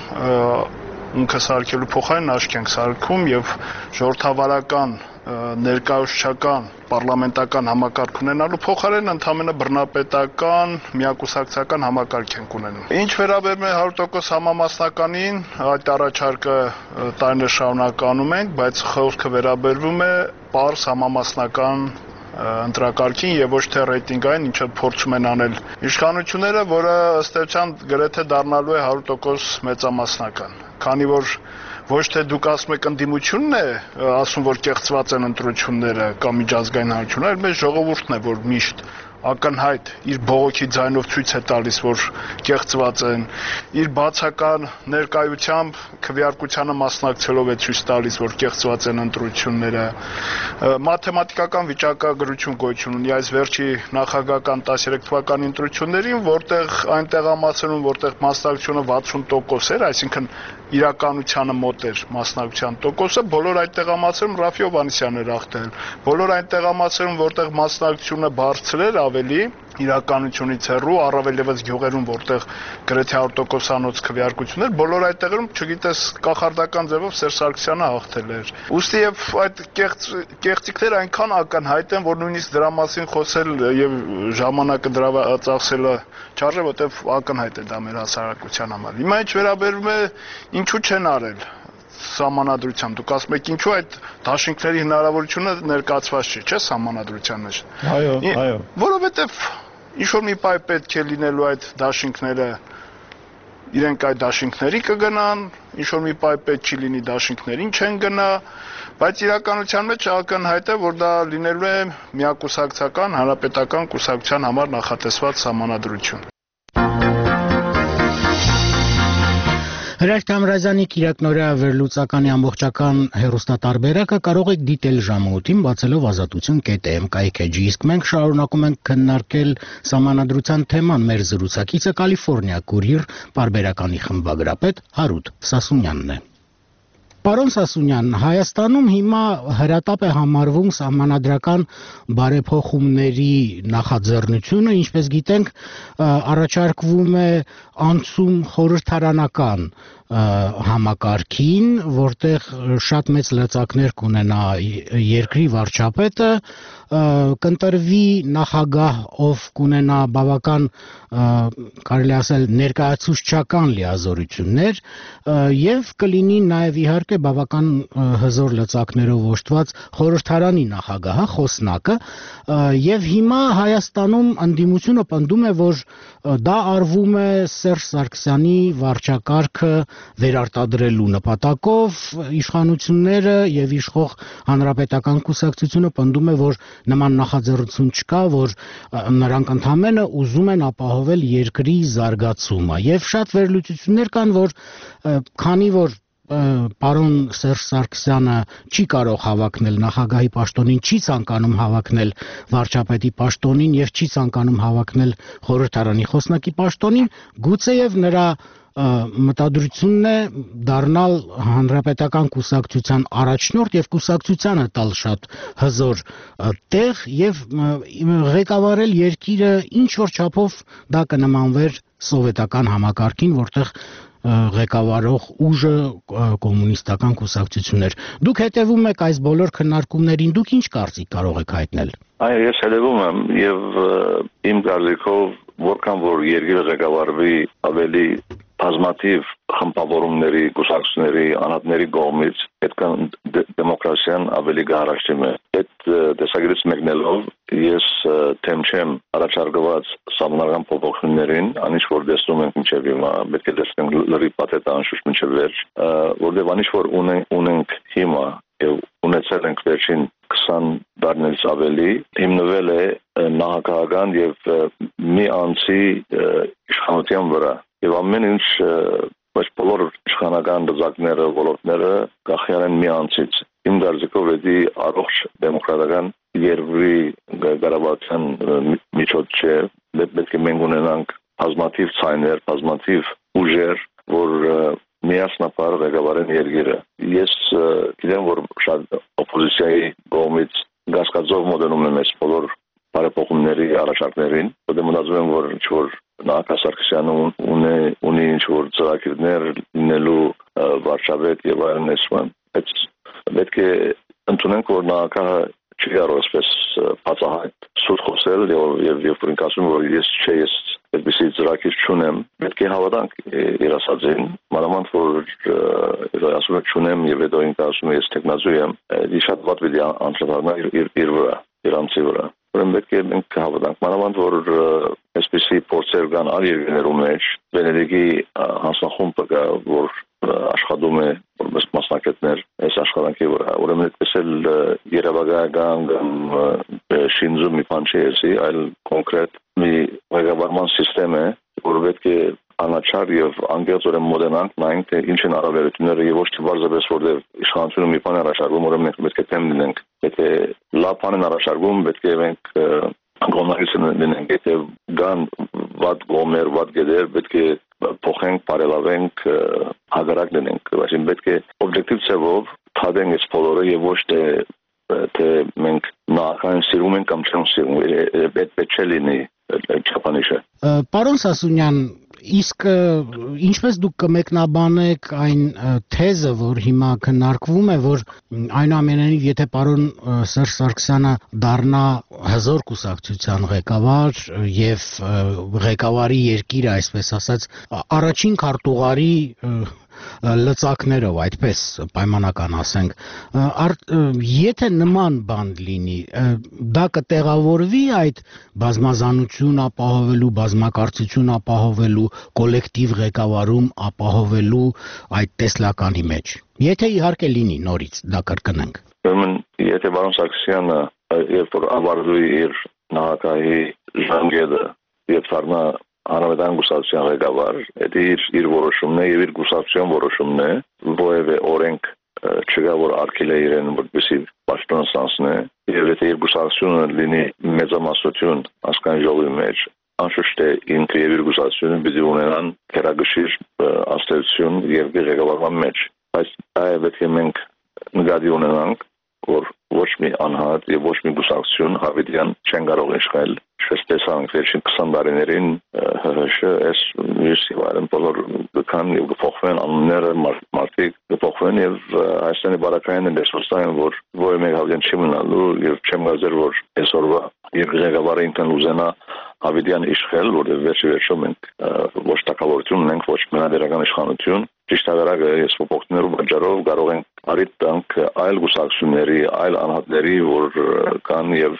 D: ունքը սարքելու փոխարեն աչք ենք սարքում եւ ժողովրդավարական ներկայացուցչական պարլամենտական համակարգ ունենալու փոխարեն ընդհանրապես բռնապետական միակուսակցական համակարգ ենք ունենում։ Ինչ վերաբերում է հարյուր տոկոս համամասնականին, այդ առաջարկը տարիներ շարունակ անում ենք, բայց խորքը վերաբերվում է պարզ համամասնական ընտրակարգին եւ ոչ թե ռեյտինգային, ինչը փորձում են անել իշխանությունները, որը ըստ էության գրեթե դառնալու է հարյուր տոկոս մեծամասնական, քանի որ ոչ թե դուք ասում եք ընդդիմությունն է ասում, որ կեղծված են ընտրությունները կամ միջազգային հանրությունը, այլ մեզ ժողովուրդն է, որ միշտ ակնհայտ իր բողոքի ձայնով ցույց է տալիս, որ կեղծված են։ իր բացական ներկայությամբ քվեարկությանը մասնակցելով է ցույց տալիս, որ կեղծված են ընտրությունները։ Մաթեմատիկական վիճակագրություն գոյություն ունի այս վերջի նախագահական տասներեք թվականի ընտրություններին, որտեղ այն տեղամասերում, որտեղ մասնակցությունը վաթսուն տոկոս էր, այսինքն իրականությանը մոտ էր մասնակցության տոկոսը, բոլոր այդ տեղամասերում Ռաֆի Հովհաննիսյանն էր հաղթել։ Բոլոր այն տեղամասերում, որտեղ մասնակցությունը բարձր էր, ավելի իրականությունից հեռու, առավել ևս գյուղերում, որտեղ գրեթե հարյուր տոկոսանոց քվեարկություն էր, բոլոր այդ տեղերում, չգիտես, կախարդական ձևով Սերժ Սարգսյանը հաղթել էր։ Ուստի եւ այդ կեղծիքները այնքան ակնհայտ են, որ նույնիսկ դրա մասին խոսել եւ ժամանակը դրա ծախսելը չարժե, որտեղ ակնհայտ է դա մեր հասարակության համար։ Հիմա ինչ վերաբերում է ինչու չեն արել սահմանադրությամբ, դուք ասում եք ինչու այդ դաշինքների հնարավորությունը ներկայացված չի, չէ՞ սահմանադրության մեջ։
C: Այո, այո։
D: Որովհետեւ ինչ որ մի պայ պետք է լինելու այդ դաշինքները, իրենք այդ դաշինքների կգնան, ինչ որ մի պայ պետք չի լինի, դաշինքներին չեն գնա, բայց իրականության մեջ ակնհայտ է, որ դա լինելու է միակուսակցական հանրապետական կուսակցության համար նախատեսված սահմանադրություն։
A: Հրաշք Թամրազյանի Կիրակնորյա վերլուծականի ամբողջական հեռուստատարբերակը կարող եք դիտել ժամը ութին բացելով ազատություն կետ էմ կայքեջի, իսկ մենք շարունակում ենք քննարկել սահմանադրության թեման։ Մեր զրուցակիցը Կալիֆոռնիա Կուրիեր պարբերականի խմբագրապետ Հարութ Սասունյանն է։ Պարոն Սասունյան, Հայաստանում հիմա հրատապ է համարվում սահմանադրական բարեփոխումների նախաձեռնությունը, ինչպես գիտենք, առաջարկվում է անցում խորհրդարանական համակարգին, որտեղ շատ մեծ լծակներ կունենա երկրի վարչապետը, կընտրվի նախագահ, ով կունենա բավական, կարելի ասել, ներկայացուցչական լիազորություններ եւ կլինի նաեւ իհարկե բավական հզոր լծակներով օժտված խորհրդարանի նախագահը, խոսնակը, եւ հիմա Հայաստանում ընդդիմությունը պնդում է, որ դա արվում է Սերժ Սարգսյանի վարչակարգը վերարտադրելու նպատակով, իշխանությունները եւ իշխող հանրապետական կուսակցությունը պնդում է, որ նման նախաձեռնություն չկա, որ նրանք ընդամենը ուզում են ապահովել երկրի զարգացումը եւ շատ վերլուծություններ կան, որ քանի որ պարոն Սերժ Սարգսյանը չի կարող հավակնել նախագահի պաշտոնին, չի ցանկանում հավակնել վարչապետի պաշտոնին եւ չի ցանկանում հավակնել խորհրդարանի խոսնակի պաշտոնին, գուցեև նրա մտադրությունն է դառնալ հանրապետական կուսակցության առաջնորդ եւ կուսակցությանը տալ շատ հզոր տեղ եւ ղեկավարել երկիրը ինչ որ չափով դա կնմանվեր սովետական համակարգին, որտեղ ղեկավարող ուժը կոմունիստական կուսակցություններ։ Դուք հետևում եք այս բոլոր քննարկումներին, դուք ինչ կարծիք կարող եք հայտնել։
E: Այո, ես հետևում եմ եւ իմ կարծիքով որքան որ երկիրը ղեկավարվի ավելի բազմաթիվ խմբավորումների, կուսակցությունների, անհատների կողմից, պետք է դեմոկրատիան ավելի գարաշտի։ Այդ տեսակետից մեկնելով ես թեմ չեմ առաջարկված սահմանադրական փոփոխություններին, անիշ որ տեսնում ենք մինչև հիմա, պետք է տեսնենք լրի պատետը անշուշտ մինչև վերջ, որտեղ անիշ որ ունենք հիմա եւ ունեցել ենք վերջին քսան տարիներից ավելի, հիմնվել է նախագահական եւ մի անձի իշխանության վրա եւ ամեն ինչ բայց բոլոր իշխանական դզակները, ոլորտները կախյալ են մի անձից։ Իմ կարծիքով դա առողջ դեմոկրատական երկրի գարավարության միջոց չէ, պետք է մենք ունենանք բազմաթիվ ցայներ, բազմաթիվ ուժեր, որ միասնապար ղեկավարեն երկիրը։ Ես գիտեմ, որ շատ օպոզիցիայի կողմից գասկածով մոտենում են այս բոլոր բարեփոխումների առաջարկներին, որտեղ մտածում եմ, որ ինչ որ Նախագահ Սարգսյանը ունի ունի ինչ որ ծրագրեր լինելու վարչապետ եւ այլն այսպես։ Այդ պետք է ընդունենք, որ նախագահը չի կարող այսպես բացահայտ սուտ խոսել եւ եւ եւ ասում որ ես չէ ես այդպեսի ծրագիր չունեմ, պետք է հավատանք իր ասածին, մանավանդ որ ասում եմ չունեմ եւ հետո ինքը ասում է ես տեխնազու եմ, դա շատ վատ վիդի անցնողն իր իր վրա, իր անձի վրա։ Ուրեմն պետք է մենք հավատանք, մանավանդ որ այսպեսի փորձեր կան այլ երկրներում մեջ, Վենետիկի հանձնախումբը կա, որ աշխատում է որպես մասնակիցներ այս աշխատանքի վրա։ Ուրեմն այդպես էլ երևակայական կամ շինզու մի բան չի էսի, այլ կոնկրետ մի ղեկավարման համակարգ է, որ պետք է անաչար եւ անգերձորեն մոդենանք նայենք թե ինչ են առավելությունները եւ ոչ թե բարձրապես որտեղ իշխանությունը մի բան առաջարկում ուրեմն մենք պետք է թեմ լինենք եթե լավ բան են առաջարկում պետք է մենք գոնարիսն լինենք եթե գան վատ գոմեր վատ գեդեր պետք է փոխենք բարելավենք հագարակ լինենք այսինքն պետք է օբյեկտիվ ծավով թադենք այս բոլորը եւ ոչ թե թե մենք նախքան սիրում ենք կամ չենք սիրում պետք է լինի չափանիշը
A: Պարոն Սասունյան Իսկ ինչպես դուք կմեկնաբանեք այն թեզը, որ հիմա քննարկվում է, որ այնուամենայնիվ եթե պարոն Սերժ Սարգսյանը դառնա հզոր կուսակցության ղեկավար եւ ղեկավարի երկիրը, այսպես ասած, առաջին քարտուղարի լծակներով այդպես պայմանական ասենք եթե նման բան լինի դա կտեղավորվի այդ բազմազանություն ապահովելու բազմակարծություն ապահովելու կոլեկտիվ ղեկավարում ապահովելու այդ տեսլականի մեջ եթե իհարկե լինի նորից դա կրկնենք
E: ուրեմն եթե պարոն Սարգսյանը երբ որ ավարտվի իր նախագահի ժամկետը եւ դառնա Հանրապետական կուսակցության ղեկավար, դա իր իր որոշումն է եւ իր կուսակցության որոշումն է, որևէ օրենք չկա որ արգել է իրեն որպեսի պաշտոն ստանցնի եւ եթե իր կուսակցությունը լինի մեծամասնություն ասկան ժողովի մեջ, անշուշտ է ինքը եւ իր կուսակցությունը պիտի ունենան քերագշիր աստեցություն եւ ղեկավարման մեջ, բայց այ պետք է մենք նկատի ունենանք որ ոչ մի անհատ եւ ոչ մի կուսակցություն հավիտյան չեն կարող իշխել ինչպես տեսանք վերջին քսան տարիներին ՀՀՇ էս մյուսի վարեն բոլոր կան եւ կփոխվեն անունները մարդիկ կփոխվեն եւ Հայաստանի բարակային դեսպոտային որ որը մեկ հավիտյան չի մնալու եւ չեմ գազեր որ այսօրվա եւ ղեկավարը ինքն ուզենա հավիտյան իշխել որը վերջի վերջում մենք ոչ տակավորություն ունենք ոչ մենադերական իշխանություն ճիշտ հավերակը ես փոփոխություններով բաժարով կարող են արիտ տանք այլ գուսակցությունների այլ անհատների որ կան եւ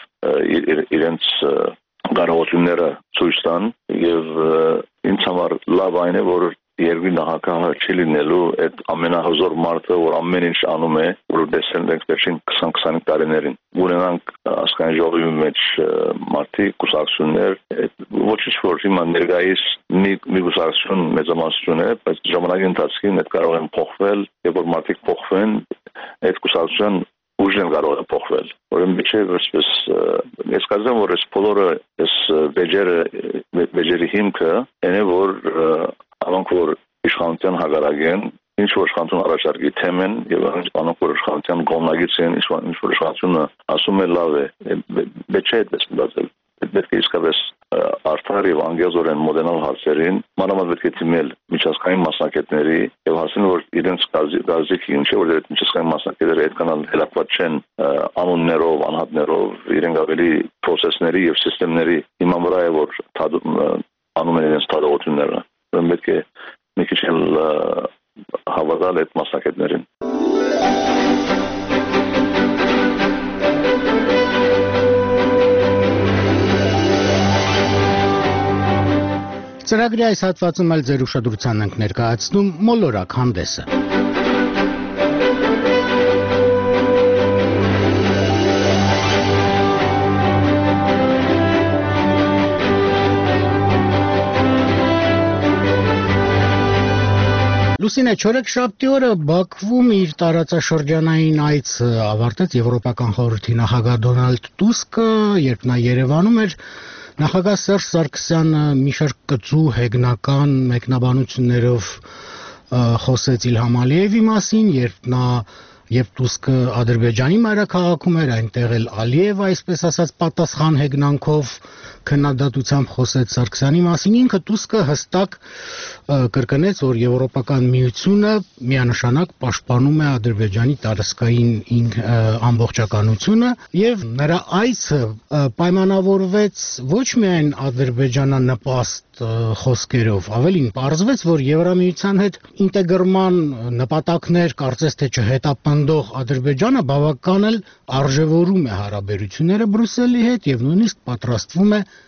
E: իրենց կարողությունները ցույց տան եւ ինձ համար լավ այն է որ երկրի նախագահը չի լինելու այդ ամենահզոր մարդը որ ամեն ինչ անում է որ դեսել ենք վերջին քսան քսանինը տարիներին ունենանք ասկան ժողովի մեջ մարդիկ կուսակցություններ ոչինչ որ հիմա ներկայիս մի մի կուսակցություն մեծամասնություն է բայց ժամանակի ընթացքում այդ կարող են փոխվել եւ որ մարդիկ փոխվեն այդ կուսակցության ուժն կարող է փոխվել որը միջև այսպես ես կասեմ որ այս բոլորը այս բեջերը բեջերի հիմքը այն է որ անոնք որ իշխանության հագարագեն ինչ որ իշխանություն առաջարկի թեմեն եւ անոնք որ իշխանության կողմնակից են ինչ որ իշխանությունը ասում է լավ է բեջը այդպես մտածել պետք է իսկապես արդար եւ անգեզորեն մոդենալ հարցերին մանավանդ պետք է թիմել միջազգային մասնակիցների եւ հասնել որ իրենց գազիկի ինչ որ այդ միջազգային մասնակիցները այդքան հելակված չեն անուններով անհատներով իրենք ավելի process-ների եւ սիստեմների հիման վրա է որ անում են իրենց տարողությունները պետք է մի քիչ հավատալ այդ մասնակիցներին
A: Ծրագրի այս հատվածում էլ ձեր ուշադրությանն ենք ներկայացնում մոլորակ հանդեսը Լուսինե չորեքշաբթի օրը Բաքվում իր տարածաշրջանային այցը ավարտեց Եվրոպական խորհրդի նախագահ Դոնալդ Տուսկը, երբ նա Երևանում էր, նախագահ Սերժ Սարգսյանը մի շարք կծու հեգնական մեկնաբանություններով խոսեց Իլհամ Ալիևի մասին, երբ նա Երբ Տուսկը Ադրբեջանի մայրաքաղաքում էր, այնտեղ էլ Ալիևը, այսպես ասած, պատասխան հեգնանքով քննադատությամբ խոսեց Սարգսյանի մասին, ինքը Տուսկը հստակ կրկնեց, որ Եվրոպական միությունը միանշանակ պաշտպանում է Ադրբեջանի տարածքային ամբողջականությունը եւ նրա այցը պայմանավորվեց ոչ միայն ադրբեջանանպաստ խոսքերով, ավելին պարզվեց, որ Եվրամիության հետ ինտեգրման նպատակներ կարծես թե չհետապնդող Ադրբեջանը բավական էլ արժևորում է հարաբերությունները Բրյուսելի հետ եւ նույնիսկ պատրաստվում է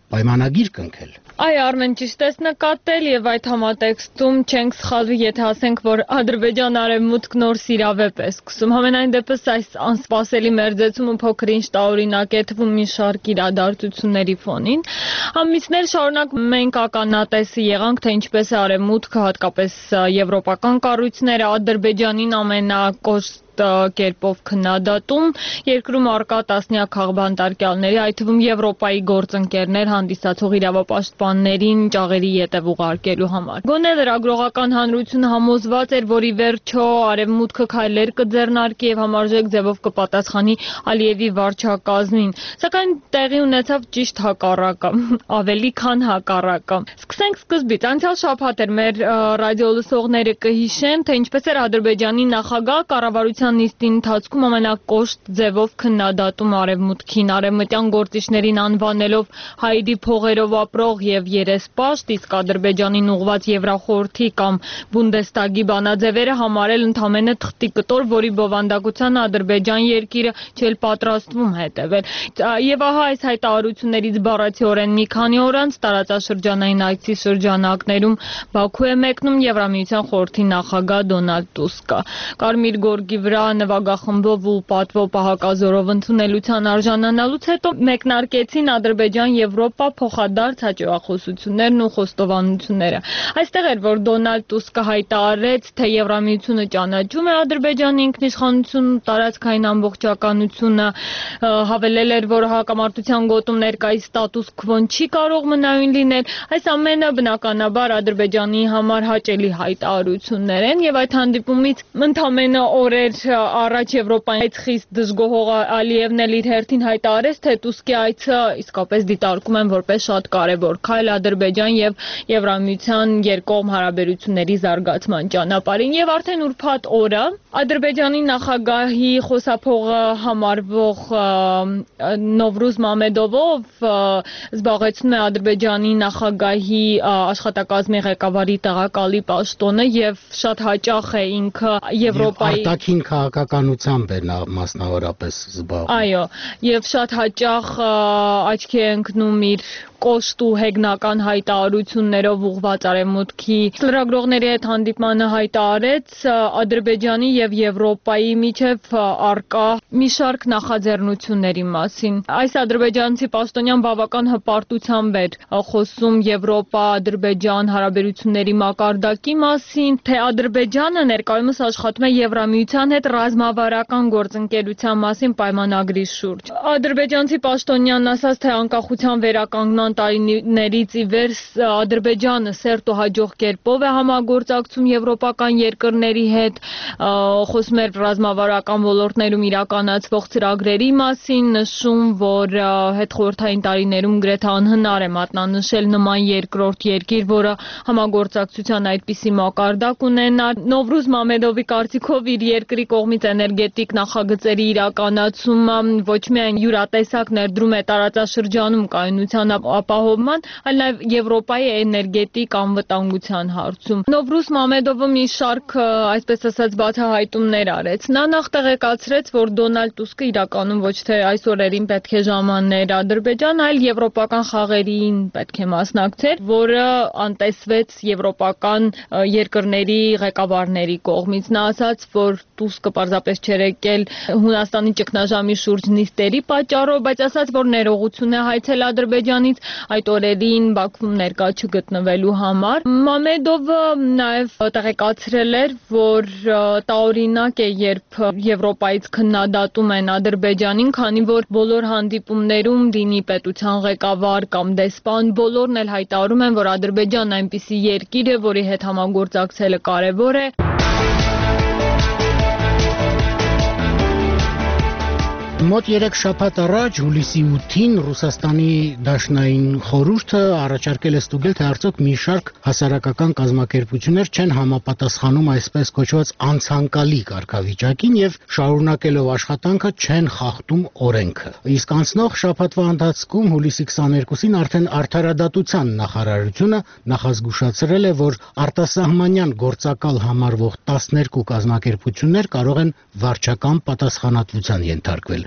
A: պայմանագիր կնքել։
F: Այ Արմեն, ճիշտ ես նկատել եւ այդ համատեքստում չենք սխալվի, եթե ասենք, որ Ադրբեջան արևմուտք նոր սիրավեպ է սկսում։ Համենայն դեպս այս անսպասելի մերձեցումը փոքր-ինչ տարօրինակ է թվում մի շարք իրադարձությունների ֆոնին։ Ամիսներ շարունակ մենք ականատեսի եղանք, թե ինչպես է արևմուտքը, հատկապես եվրոպական կառույցները Ադրբեջանին ամենակոշտ կերպով քննադատում, երկրում առկա տասնյակ խաղբանտարկյալների, այդ թվում Եվրոպայի գործընկերներ հանդիսացող իրավապաշտպաններին ճաղերի ետև ուղարկելու համար։ Գոնե լրագրողական հանրությունը համոզված էր, որ ի վերջո արևմուտքը քայլեր կձեռնարկի եւ համարժեք ձևով կպատասխանի Ալիևի վարչակազմին, սակայն տեղի ունեցավ ճիշտ հակառակը, ավելի քան հակառակը։ Սկսենք սկզբից։ Անցյալ շաբաթ էր մեր ռադիոլսողները կհիշեն, թե ինչպես էր Ադրբեջանի նախագահ կառավարության նիստի ընթացքում ամենակոշտ ձևով քննադատում արևմուտքին, արևմտյան գործիչներին անվանելով հայերի փողերով ապրող եւ երեսպաշտ, իսկ Ադրբեջանին ուղված Եվրախորհրդի կամ Բունդեստագի բանաձևերը համարել ընդամենը թղթի կտոր, որի բովանդակության Ադրբեջան երկիրը չէր պատրաստվում հետևել։ Եվ ահա այս հայտարարություններից բառացիորեն մի քանի օր անց տարածաշրջանային այցի շրջանակներում Բաքու է մեկնում Եվրամիության խորհրդի նախագահ Դոնալդ Տուսկը։ Կարմիր գորգի վրա նվագախմբով ու պատվո պահակազորով ընդունելության արժանանալուց հետո մեկնարկեցին Ադրբեջան-Եվրոպա փոխադարձ հաջողախոսություններն ու խոստովանությունները։ Այստեղ էր, որ Դոնալդ Տուսկը հայտարարեց, թե Եվրամիությունը ճանաչում է Ադրբեջանի ինքնիշխանությունն ու տարածքային ամբողջականությունը, հավելել էր, որ հակամարտության գոտում ներկայիս ստատուս քվոն չի կարող մնայուն լինել։ Այս ամենը բնականաբար Ադրբեջանի համար հաճելի հայտարարություններ են եւ այդ հանդիպումից ընդամենը օրեր առաջ Եվրոպայից խիստ դժգոհող Ալիևն էլ իր հերթին հայտարարեց, թե Տուսկի այցը իսկապես դիտարկում են որպես շատ կարևոր քայլ Ադրբեջան եւ Եվրամիության երկկողմ հարաբերությունների զարգացման ճանապարհին եւ արդեն ուրբաթ օրը Ադրբեջանի նախագահի խոսափողը համարվող Նովրուզ Մամեդովով զբաղեցնում է Ադրբեջանի նախագահի աշխատակազմի ղեկավարի տեղակալի պաշտոնը եւ շատ հաճախ է ինքը Եվրոպայի
A: արտաքին քաղաքականությամբ է նա մասնավորապես զբաղվում։
F: Այո, եւ շատ հաճախ աչքի է ընկնում իր կոշտ ու հեգնական հայտարարություններով ուղղված արևմուտքի լրագրողների հետ հանդիպմանը հայտարարեց Ադրբեջանի եւ Եվրոպայի միջև առկա մի շարք նախաձեռնությունների մասին։ Այս ադրբեջանցի պաշտոնյան բավական հպարտությամբ էր խոսում Եվրոպա-Ադրբեջան հարաբերությունների մակարդակի մասին, թե Ադրբեջանը ներկայումս աշխատում է Եվրամիության հետ ռազմավարական գործընկերության մասին պայմանագրի շուրջ։ Ադրբեջանցի պաշտոնյանն ասաց, թե անկախության վերականգնման տարիներից ի վեր Ադրբեջանը սերտ ու հաջող կերպով է համագործակցում եվրոպական երկրների հետ, խոսում էր ռազմավարական ոլորտներում իրականացվող ծրագրերի մասին, նշում, որ հետխորհրդային տարիներում գրեթե անհնար է մատնանշել նման երկրորդ երկիր, որը համագործակցության այդպիսի մակարդակ ունենար։ Նովրուզ Մամեդովի կարծիքով իր երկրի կողմից էներգետիկ նախագծերի իրականացումը ոչ միայն յուրատեսակ ներդրում է տարածաշրջանում կայունության ապահովման, այլ նաև Եվրոպայի էներգետիկ անվտանգության հարցում։ Նովրուզ Մամեդովը մի շարք, այսպես ասած, բացահայտումներ արեց։ Նա նախ տեղեկացրեց, որ Դոնալդ Տուսկը իրականում ոչ թե այս օրերին պետք է ժամաներ Ադրբեջան, այլ եվրոպական խաղերին պետք է մասնակցեր, որը անտեսվեց եվրոպական երկրների ղեկավարների կողմից։ Նա ասաց, որ Տուսկը պարզապես չէր եկել Հունաստանի ճգնաժամի շուրջ նիստերի պատճառով, բայց ասաց, որ ներողություն է հայցել Ադրբեջանից այդ օրերին Բաքվում ներկա չգտնվելու համար։ Մամեդովը նաև տեղեկացրել էր, որ տարօրինակ է, երբ Եվրոպայից քննադատում են Ադրբեջանին, քանի որ բոլոր հանդիպումներում լինի պետության ղեկավար կամ դեսպան, բոլորն էլ հայտարարում են, որ Ադրբեջանն այնպիսի երկիր է, որի հետ համագործակցելը կարևոր է։
A: Մոտ երեք շաբաթ առաջ հուլիսի ութին Ռուսաստանի Դաշնային խորհուրդը առաջարկել է ստուգել, թե արդյոք մի շարք հասարակական կազմակերպություններ չեն համապատասխանում այսպես կոչված անցանկալի կարգավիճակին եւ շարունակելով աշխատանքը չեն խախտում օրենքը։ Իսկ անցնող շաբաթվա ընթացքում հուլիսի քսաներկուսին արդեն Արդարադատության նախարարությունը նախազգուշացրել է, որ արտասահմանյան գործակալ համարվող տասներկու կազմակերպություններ կարող են վարչական պատասխանատվության ենթարկվել։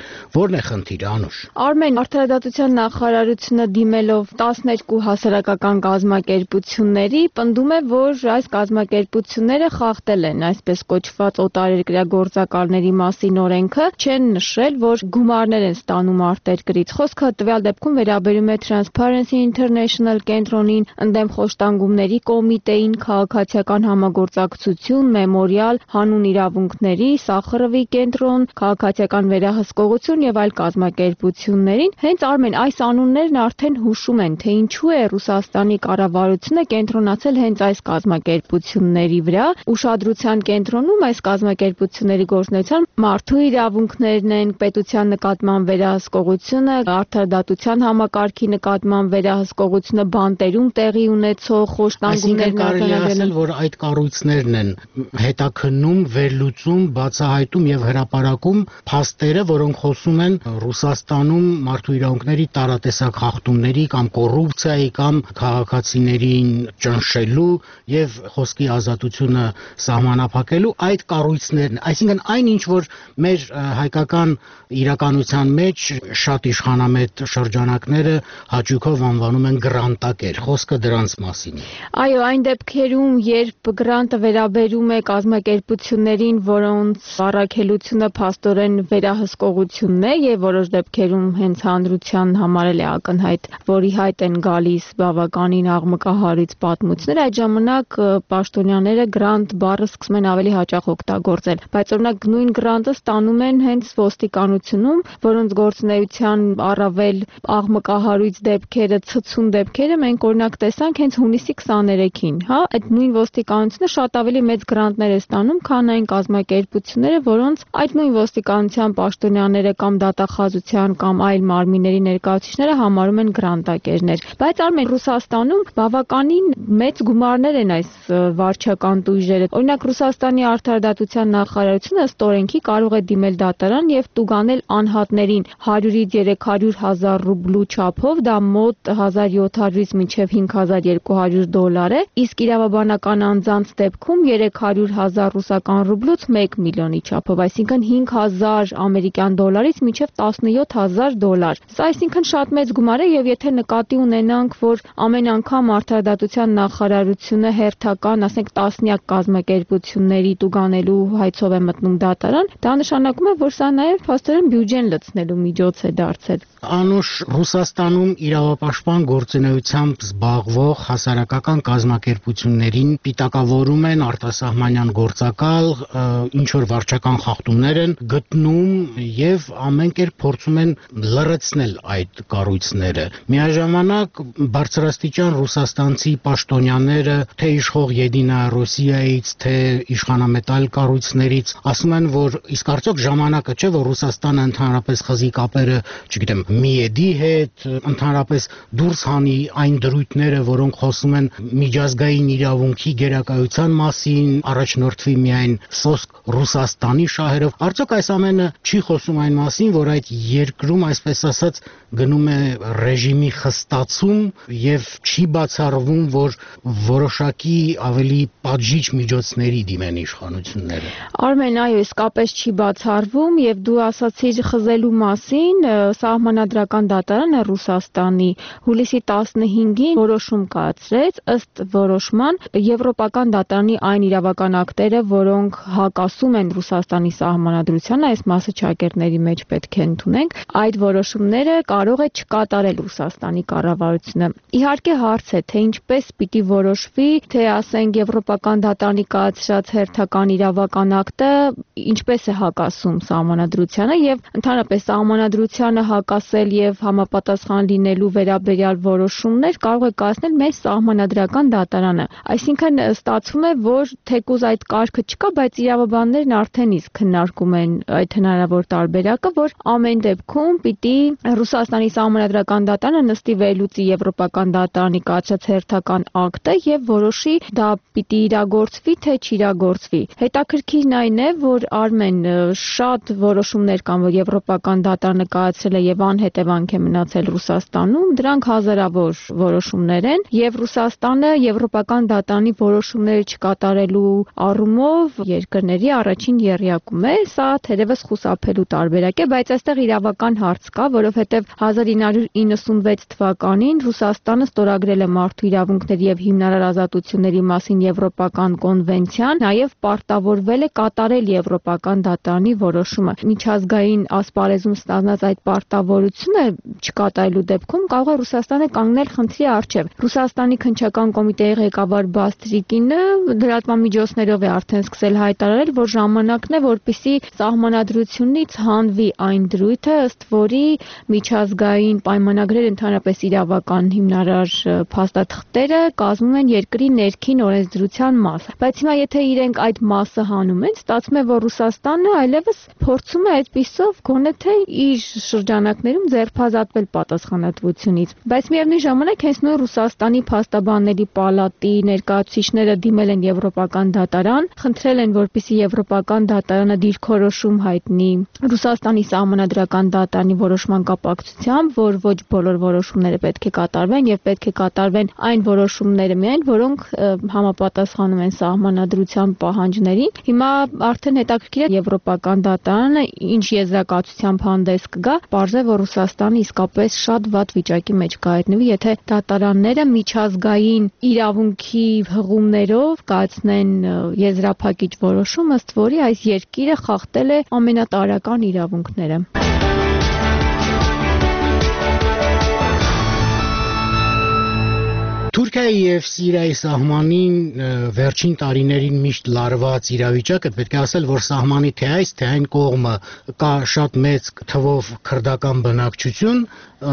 A: Որն է խնդիրը, Անուշ։
F: Արմեն, Արդարադատության նախարարությունը դիմելով տասներկու հասարակական կազմակերպությունների պնդում է, որ այս կազմակերպությունները խախտել են այսպես կոչված օտարերկրյա գործակալների մասին օրենքը, չեն նշել, որ գումարներ են ստանում արտերկրից։ Խոսքը տվյալ դեպքում վերաբերում է Transparency International կենտրոնին, ընդդեմ խոշտանգումների կոմիտեին, քաղաքացիական համագործակցություն, Մեմորիալ, հանուն իրավունքների, Սախարովի կենտրոն, քաղաքացիական վերահսկողություն եւ այլ կազմակերպություններին։ Հենց Արմեն, այս անուններն արդեն հուշում են, թե ինչու է Ռուսաստանի կառավարությունը կենտրոնացել հենց այս կազմակերպությունների վրա։ Ուշադրության կենտրոնում այս կազմակերպությունների գործունեության մարդու իրավունքներն են, պետության նկատմամբ վերահսկողությունը, արդարադատության համակարգի նկատմամբ վերահսկողությունը, բանտերում տեղի ունեցող խոշտանգումներն
A: արձանագրել, որ այդ կառույցներն են հետաքննում, վերլուծում, բացահայտում եւ հրապարակում փաստերը, որոնք խոսում են Ռուսաստանում մարդու իրավունքների տարատեսակ խախտումների կամ կոռուպցիայի կամ քաղաքացիներին ճնշելու եւ խոսքի ազատությունը սահմանափակելու այդ կառույցներն, այսինքն այն ինչ որ մեր հայկական իրականության մեջ շատ իշխանամետ շրջանակները հաճույքով անվանում են գրանտակեր, խոսքը դրանց մասին է։
F: Այո, այն դեպքերում, երբ գրանտը վերաբերում է կազմակերպություններին, որոնց առաքելությունը փաստորեն վերահսկողությունն է եւ որոշ դեպքերում հենց հանրության համարել է ակնհայտ, որի հայտ են գալիս բավականին աղմկահարույց պատմություններ, այդ ժամանակ պաշտոնյաները գրանտ բառը սկսում են ավելի հաճախ օգտագործել, բայց օրինակ նույն գրանտը ստանում են հենց ոստիկանությունում, որոնց գործունեության առավել աղմկահարույց դեպքերը, ցցուն դեպքերը մենք օրինակ տեսանք հենց հունիսի քսաներեքին, հա, այդ նույն ոստիկանությունը շատ ավելի մեծ գրանտներ է ստանում, քան այն կազմակերպությունները, որոնց այդ նույն ոստիկանության պաշտոնյաները կամ դատախազության կամ այլ մարմինների ներկայացուցիչները համարում են գրանտակերներ։ Բայց Արմեն, Ռուսաստանում բավականին մեծ գումարներ են այս վարչական տույժերը։ Օրինակ Ռուսաստանի արդարադատության նախարարությունը ըստ օրենքի կարող է դիմել դատարան եւ տուգանել անհատներին հարյուրից երեք հարյուր հազար ռուբլու չափով, դա մոտ հազար յոթ հարյուրից մինչև հինգ հազար երկու հարյուր դոլար է, իսկ իրավաբանական անձանց դեպքում երեք հարյուր հազար ռուսական ռուբլուց մեկ միլիոնի չափով, այսինքն հինգ հազար ամերիկյան դոլարից մինչև տասնյոթ հազար դոլար։ Սա այսինքն շատ մեծ գումար է եւ եթե նկատի ունենանք, որ ամեն անգամ արդարադատության նախարարությունը հերթական, ասենք տասնյակ կազմակերպությունների տուգանելու հայցով է մտնում դատարան, դա նշանակում է, որ սա նաեւ փաստորեն բյուջեն լցնելու միջոց է դարձել։
A: Անուշ, Ռուսաստանում իրավապաշտպան գործունեությամբ զբաղվող հասարակական կազմակերպություններին պիտակավորում են արտասահմանյան գործակալ, ինչ որ վարչական խախտումներ են գտնում եւ ամեն կերպ փորձում են լրացնել այդ կառույցները։ Միաժամանակ բարձրաստիճան ռուսաստանցի պաշտոնյաները, թե իշխող Եդինա Ռոսիայից, թե իշխանամետալ կառույցներից ասում են, որ իսկ արդյոք ժամանակը չէ, որ Ռուսաստանը ընդհանրապես խզի կապերը, չգիտեմ, Միեդի հետ, ընդհանրապես դուրս հանի այն դրույթները, որոնք խոսում են միջազգային իրավունքի գերակայության մասին, առաջնորդվի միայն սոսկ Ռուսաստանի շահերով։ Արդյոք այս ամենը չի խոսում այն մասին, որ այդ երկրում, այսպես ասած, գնում է ռեժիմի խստացում եւ չի բացառվում, որ որոշակի ավելի պատժիչ միջոցների դիմեն իշխանությունները։
F: Արմեն, այո, իսկապես չի բացառվում եւ դու ասացիր խզելու մասին, Սահմանադրական դատարանը Ռուսաստանի հուլիսի տասնհինգին որոշում կայացրեց, ըստ որոշման Եվրոպական դատարանի այն իրավական ակտերը, որոնք հակասում են Ռուսաստանի սահմանադրությանը, այս մասը ճակերտների մեջ պետք է ընդունենք, այդ որոշումները կարող է չկատարել Ռուսաստանի կառավարությունը։ Իհարկե հարց է, թե ինչպես պիտի որոշվի, թե ասենք Եվրոպական դատարանի կայացրած հերթական իրավական ակտը ինչպես է հակասում սահմանադրությանը եւ ընդհանրապես սահմանադրությանը հակասել եւ համապատասխան լինելու վերաբերյալ որոշումներ կարող է կայացնել մեր սահմանադրական դատարանը։ Այսինքն ստացվում է, որ թեկուզ այդ կարգը չկա, բայց իրավաբաններն արդեն իսկ քննարկում են այդ հնարավոր տարբերակը, որ ամեն դեպքում պիտի Ռուսաստանի սահմանադրական դատարանը նստի վերլուծի Եվրոպական դատարանի կայացրած հերթական ակտը եւ որոշի դա պիտի իրագործվի թե չիրագործվի։ Հետաքրքիրն այն է, որ Արմեն շատ որոշումներ կան, որ Եվրոպական դատարանը կայացրել է եւ անհետևանք է մնացել Ռուսաստանում, դրանք հազարավոր որոշումներ են եւ Ռուսաստանը Եվրոպական դատարանի որոշումները չկատարելու առումով երկրների առաջին եռյակում է, սա թերևս խուսափելու տարբեր
G: տարբերակ է, բայց այստեղ իրավական հարց կա, որովհետև հազար ինը հարյուր իննսունվեց թվականին Ռուսաստանը ստորագրել է մարդու իրավունքների եւ հիմնարար ազատությունների մասին եվրոպական կոնվենցիան, նաեւ պարտավորվել է կատարել եվրոպական դատարանի որոշումը։ Միջազգային ասպարեզում ստանած այդ պարտավորությունը չկատարելու դեպքում կարող է Ռուսաստանը կանգնել խնդրի առջև։ Ռուսաստանի քննչական կոմիտեի ղեկավար Բաստրիկինը լրատվամիջոցներով է արդեն սկսել հայտարարել, որ ժամանակն է, որպեսզի սահմանադրությունից հանվի այն դրույթը, ըստ որի միջազգային պայմանագրեր, ընդհանրապես իրավական հիմնարար փաստաթղթերը կազմում են երկրի ներքին օրենսդրության մաս։ Բայց հիմա եթե իրենք այդ մասը հանում են, ստացվում է, որ Ռուսաստանը այլևս փորձում է այդպիսով գոնե թե իր շրջանակներում ձերբազատվել պատասխանատվությունից։ Բայց միևնույն ժամանակ հենց նույն Ռուսաստանի փաստաբանների պալատի ներկայացուցիչները դիմել են եվրոպական դատարան, խնդրել են, որպեսզի եվրոպական դատարանը դիրքորոշում հայտնի Ռուսաստանի սահմանադրական դատարանի որոշման կապակցությամբ, որ ոչ բոլոր որոշումները պետք է կատարվեն եւ պետք է կատարվեն այն որոշումները միայն, որոնք համապատասխանում են սահմանադրության պահանջներին։ Հիմա արդեն հետաքրքիր է եվրոպական դատարանը ինչ եզրակացությամբ հանդես կգա, պարզ է, որ Ռուսաստանը իսկապես շատ վատ վիճակի մեջ կհայտնվի, եթե դատարանները միջազգային իրավունքի հղումներով կայացնեն եզրափակիչ որոշում, ըստ որի այս երկիրը խախտել է ամենատարրական իրավունքները։
A: Թուրքիայի եւ Սիրիայի սահմանին վերջին տարիներին միշտ լարված իրավիճակը պետք է ասել, որ սահմանի թե այս թե այն կողմը կա շատ մեծ թվով քրդական բնակչություն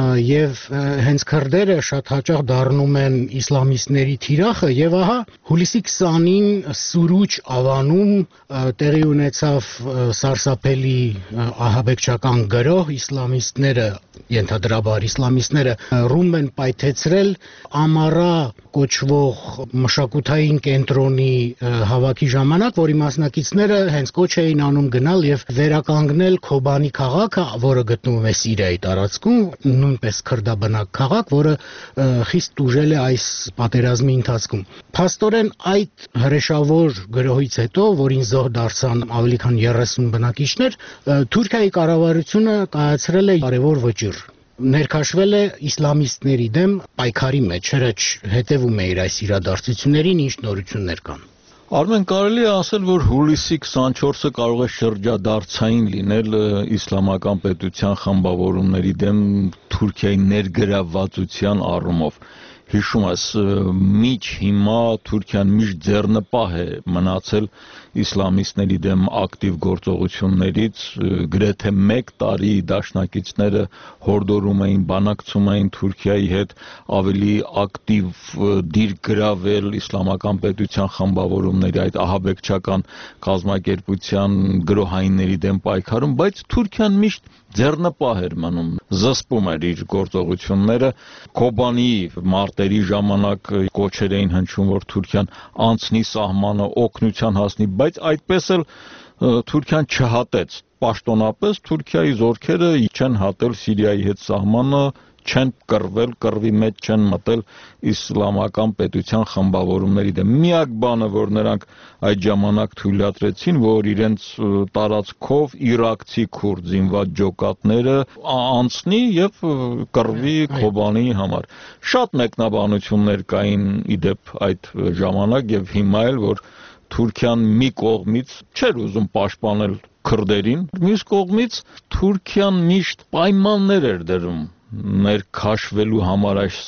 A: եւ հենց քրդերը շատ հաճախ դառնում են իսլամիստների թիրախը եւ ահա հուլիսի քսանին Սուրուջ ավանում տեղի ունեցավ սարսափելի ահաբեկչական գրոհ, իսլամիստները ենթադրաբար իսլամիստները ռումբ են պայթեցրել Ամարա կոչվող մշակութային կենտրոնի հավաքի ժամանակ, որի մասնակիցները հենց կոչ էին անում գնալ եւ վերականգնել Քոբանի քաղաքը, որը գտնվում է Սիրիայի տարածքում, նույնպես քրդաբնակ քաղաք, որը խիստ տուժել է այս պատերազմի ընթացքում։ Փաստորեն այդ հրեշավոր գրոհից հետո, որին զոհ դարձան ավելի քան երեսուն բնակիչներ, Թուրքիայի կառավարությունը կայացրել է կարևոր վճիռ։ Ներքաշվել է իսլամիստների դեմ պայքարի մեջ, հրեչ հետևում է իր այս իրադարձություններին, ինչ նորություններ կան։
H: Արմեն, կարելի է ասել, որ հուլիսի քսանչորսը կարող է շրջադարձային լինել իսլամական պետության խմբավորումների դեմ Թուրքիայի ներգրավվածության առումով։ Հիշում ես, միջ հիմա Թուրքիան միշտ ձեռնպահ է մնացել իսլամիստների դեմ ակտիվ գործողություններից, գրեթե մեկ տարի դաշնակիցները հորդորում էին, բանակցում էին Թուրքիայի հետ ավելի ակտիվ դիրք գրավել իսլամական պետության խմբավորումների այդ ահաբեկչական կազմակերպության գրոհայինների դեմ պայքարում, բայց Թուրքիան միշտ ձեռնպահ էր մնում, զսպում էր իր գործողությունները։ Քոբանի մարտերի ժամանակ կոչեր էին հնչում, որ Թուրքիան անցնի սահմանը, օգնության հասնի, բայց այդպես էլ Թուրքիան չհատեց։ Պաշտոնապես Թուրքիայի զորքերը չեն հատել Սիրիայի հետ սահմանը, չեն կռվել, կռվի մեջ չեն մտել իսլամական պետության խմբավորումների դեմ։ Միակ բանը, որ նրանք այդ ժամանակ թույլատրեցին, որ իրենց տարածքով իրաքցի քուրդ զինված ջոկատները անցնի եւ կռվի Քոբանի համար։ Շատ մեկնաբանություններ կային իդեպ այդ ժամանակ եւ հիմա էլ, որ Թուրքիան մի կողմից չէր ուզում պաշտպանել քրդերին, մյուս կողմից Թուրքիան միշտ պայմաններ էր դրում ներքաշվելու համար այս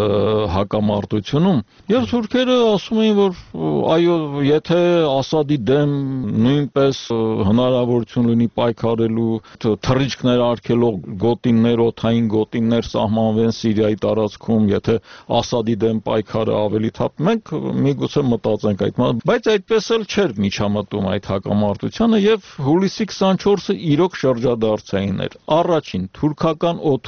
H: հակամարտությունում եւ թուրքերը ասում էին, որ այո, եթե Ասադի դեմ նույնպես հնարավորություն լինի պայքարելու, թռիչքներ արգելող գոտիներ, օդային գոտիներ սահմանվեն Սիրիայի տարածքում, եթե Ասադի դեմ պայքարը ավելի թափ, մենք միգուցե մտածենք այդ մասին, բայց այդպես էլ չէր միջամտում այդ հակամարտությանը եւ հուլիսի քսանչորսը իրոք շրջադարձային էր։ Առաջին թուրքական օդուժը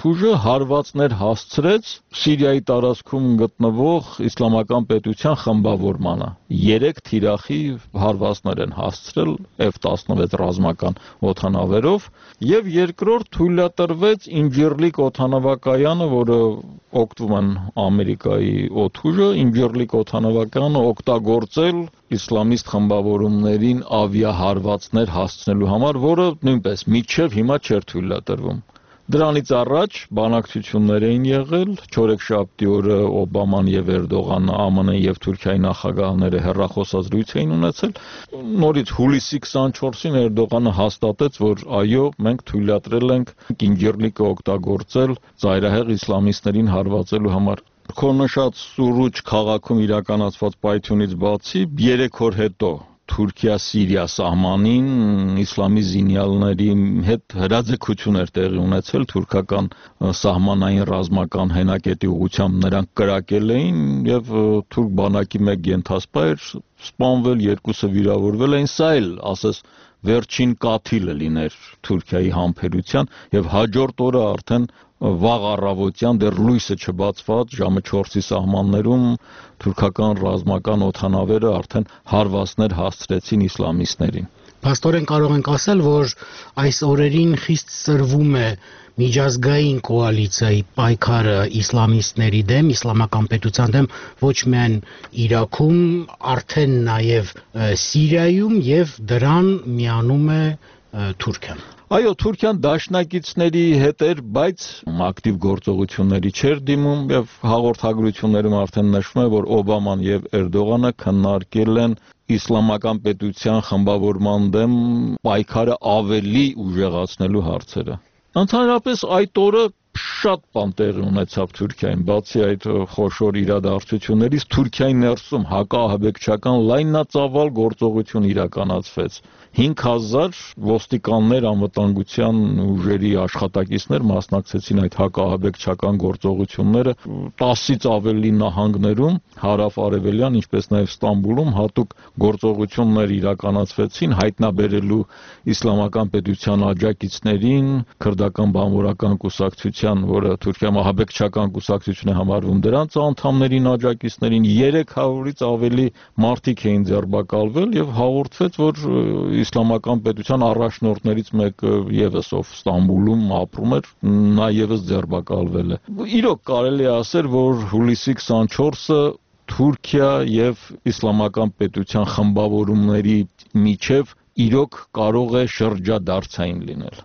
H: հարվածներ հասցրեց Սիրիայի տարածքում գտնվող իսլամական պետության խմբավորմանը։ Երեք թիրախի հարվածներ են հասցրել F տասնվեց ռազմական օդանավերով եւ երկրորդ թույլատրվեց Ինջիրլիկ օդանավակայանը, որը օգտվում են Ամերիկայի օդուժը, Ինջիրլիկ օդանավակայանը օգտագործել իսլամիստ խմբավորումներին ավիահարվածներ հասցնելու համար, որը նույնպես միջև հիմա չէր թույլատրվում։ Դրանից առաջ բանակցություններ էին եղել, չորեքշաբթի օրը Օբաման եւ Էրդողանը Α M N եւ Թուրքիայի նախագահները հեռախոսազրույց էին ունեցել։ Նորից հուլիսի քսանչորսին Էրդողանը հաստատեց, որ այո, մենք թույլատրել ենք Ինջիրլիկը օգտագործել ծայրահեղ իսլամիստներին հարվածելու համար։ Քո նշած Սուրուջ քաղաքում իրականացված պայթյունից բացի երեք օր հետո Թուրքիա-Սիրիա սահմանին իսլամի զինյալների հետ հրաձգություն էր տեղի ունեցել թուրքական սահմանային ռազմական հենակետի ուղղությամբ նրանք կրակել էին եւ թուրք բանակի մեկ ենթասպա էր սպանվել, երկուսը վիրավորվել էին, սա էլ ասես վերջին կաթիլը լիներ Թուրքիայի համբերության եւ հաջորդ օրը արդեն վաղ առավոտյան դեռ լույսը չբացված ժամը չորսի սահմաններում թուրքական ռազմական օդանավերը արդեն հարվածներ հասցրեցին իսլամիստներին։
A: Փաստորեն կարող ենք ասել, որ այս օրերին խիստ սրվում է միջազգային կոալիցիայի պայքարը իսլամիստների դեմ, իսլամական պետության դեմ ոչ միայն Իրաքում, արդեն նաև Սիրիայում եւ դրան միանում է Թուրքիան։
H: Այո, Թուրքիան դաշնակիցների հետ էր, բայց ակտիվ գործողությունների չէր դիմում եւ հաղորդագրություններում արդեն նշվում է, որ Օբաման եւ Էրդողանը քննարկել են իսլամական պետության խմբավորման դեմ պայքարը ավելի ուժեղացնելու հարցերը։ Ընդհանրապես այդ օրը շատ բան տեղի ունեցավ Թուրքիայում, բացի այդ խոշոր իրադարձություններից Թուրքիայի ներսում հակաահաբեկչական լայնածավալ գործողություն իրականացվեց։ հինգ հազար ոստիկաններ, անվտանգության ուժերի աշխատակիցներ մասնակցեցին այդ հակաահաբեկչական գործողությունները տասից ավելի նահանգներում, հարավ-արևելյան, ինչպես նաև Ստամբուլում հատուկ գործողություններ իրականացվեցին հայտնաբերելու իսլամական պետության աջակիցներին, քրդական բանվորական կուսակցության, որը Թուրքիայում ահաբեկչական կուսակցություն է համարվում, դրանց անդամներին, աջակիցներին երեք հարյուրից ավելի մարդիկ էին ձերբակալվել եւ հաղորդվեց, որ իսլամական պետության առաջնորդներից մեկը եւս ով Ստամբուլում ապրում էր, նա եւս ձերբակալվել է։ Իրոք կարելի է ասել, որ հուլիսի քսանչորսը Թուրքիա եւ իսլամական պետության խմբավորումների միջև իրոք կարող է շրջադարձային լինել։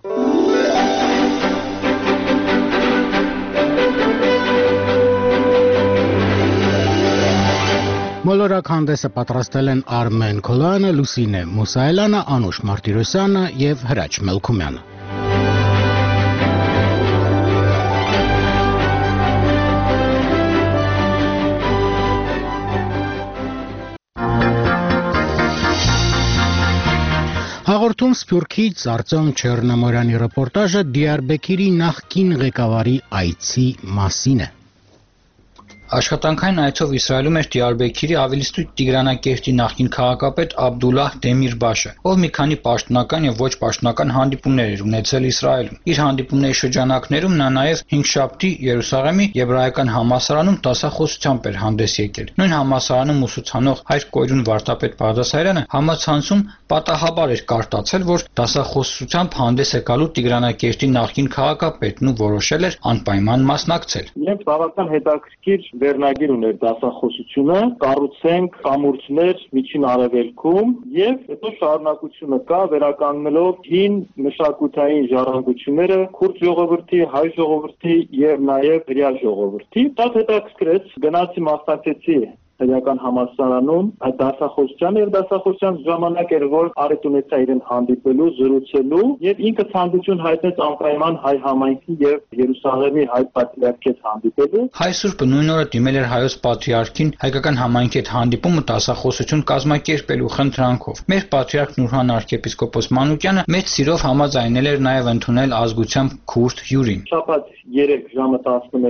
A: Մոլորակ հանդեսը պատրաստել են Արմեն Քոլյանը, Լուսինե Մուսայելյանը, Անուշ Մարտիրոսյանը եւ Հրաչ Մելքումյանը։ Հաղորդում Սփյուռքից Արտյոմ Չեռնամորյանի ռեպորտաժը Դիարբեկիրի նախկին ղեկավարի այցի մասին է։
I: Աշխատանքային այցով Իսրայելում էր Դիարբեկիրի Ավիլիստույտ Տիգրանակերտի նախկին քաղաքապետ Աբդուլլահ Դեմիրբաշը, ով մի քանի պաշտոնական եւ ոչ պաշտոնական հանդիպումներ էր ունեցել Իսրայելում։ Իր հանդիպումների շրջանակներում նա նաեւ հինգշաբթի Երուսաղեմի եբրայական համալսարանում դասախոսությամբ էր հանդես եկել։ Նույն համալսարանում ուսուցանող հայր Կոյրուն Վարդապետ Բաղդասարյանը համացանցում պատահաբար էր կարտացել, որ դասախոսությամբ հանդես է գալու Տիգրանակերտի նախկին քաղաքապետն ու որոշել էր անպայման մասնակցել։
J: Մենք բավական հետաքրքիր վերնագիր ուներ դասախոսությունը, կառուցենք կամուրջներ Միջին Արևելքում եւ հետո շարունակությունը կա վերականգնելով հին մշակութային ժառանգությունները քուրդ ժողովրդի, հայ ժողովրդի եւ նաեւ հրեա ժողովրդի։ Դա հետաքրքրեց, գնացի մասնակցեցի Հրեական համալսարանում այդ դասախոսության եւ դասախոսության ժամանակ էր, որ արետ ունեցա իրեն հանդիպելու, զրուցելու եւ ինքը ցանկություն հայտնեց անպայման հայ համայնքի եւ Երուսաղեմի հայ պատրիարքի հետ հանդիպելու։
I: Հայ Սուրբը նույն օրը դիմել էր հայոց պատրիարքին հայկական համայնքի հետ հանդիպումը դասախոսություն կազմակերպելու խնդրանքով։ Մեր պատրիարք Նուրհան arczepiskopos Մանուկյանը մեծ սիրով համաձայնել էր նաեւ ընդունել ազգությամբ քուրդ հյուրին։
J: Շաբաթ երեք ժամը տասնմեկին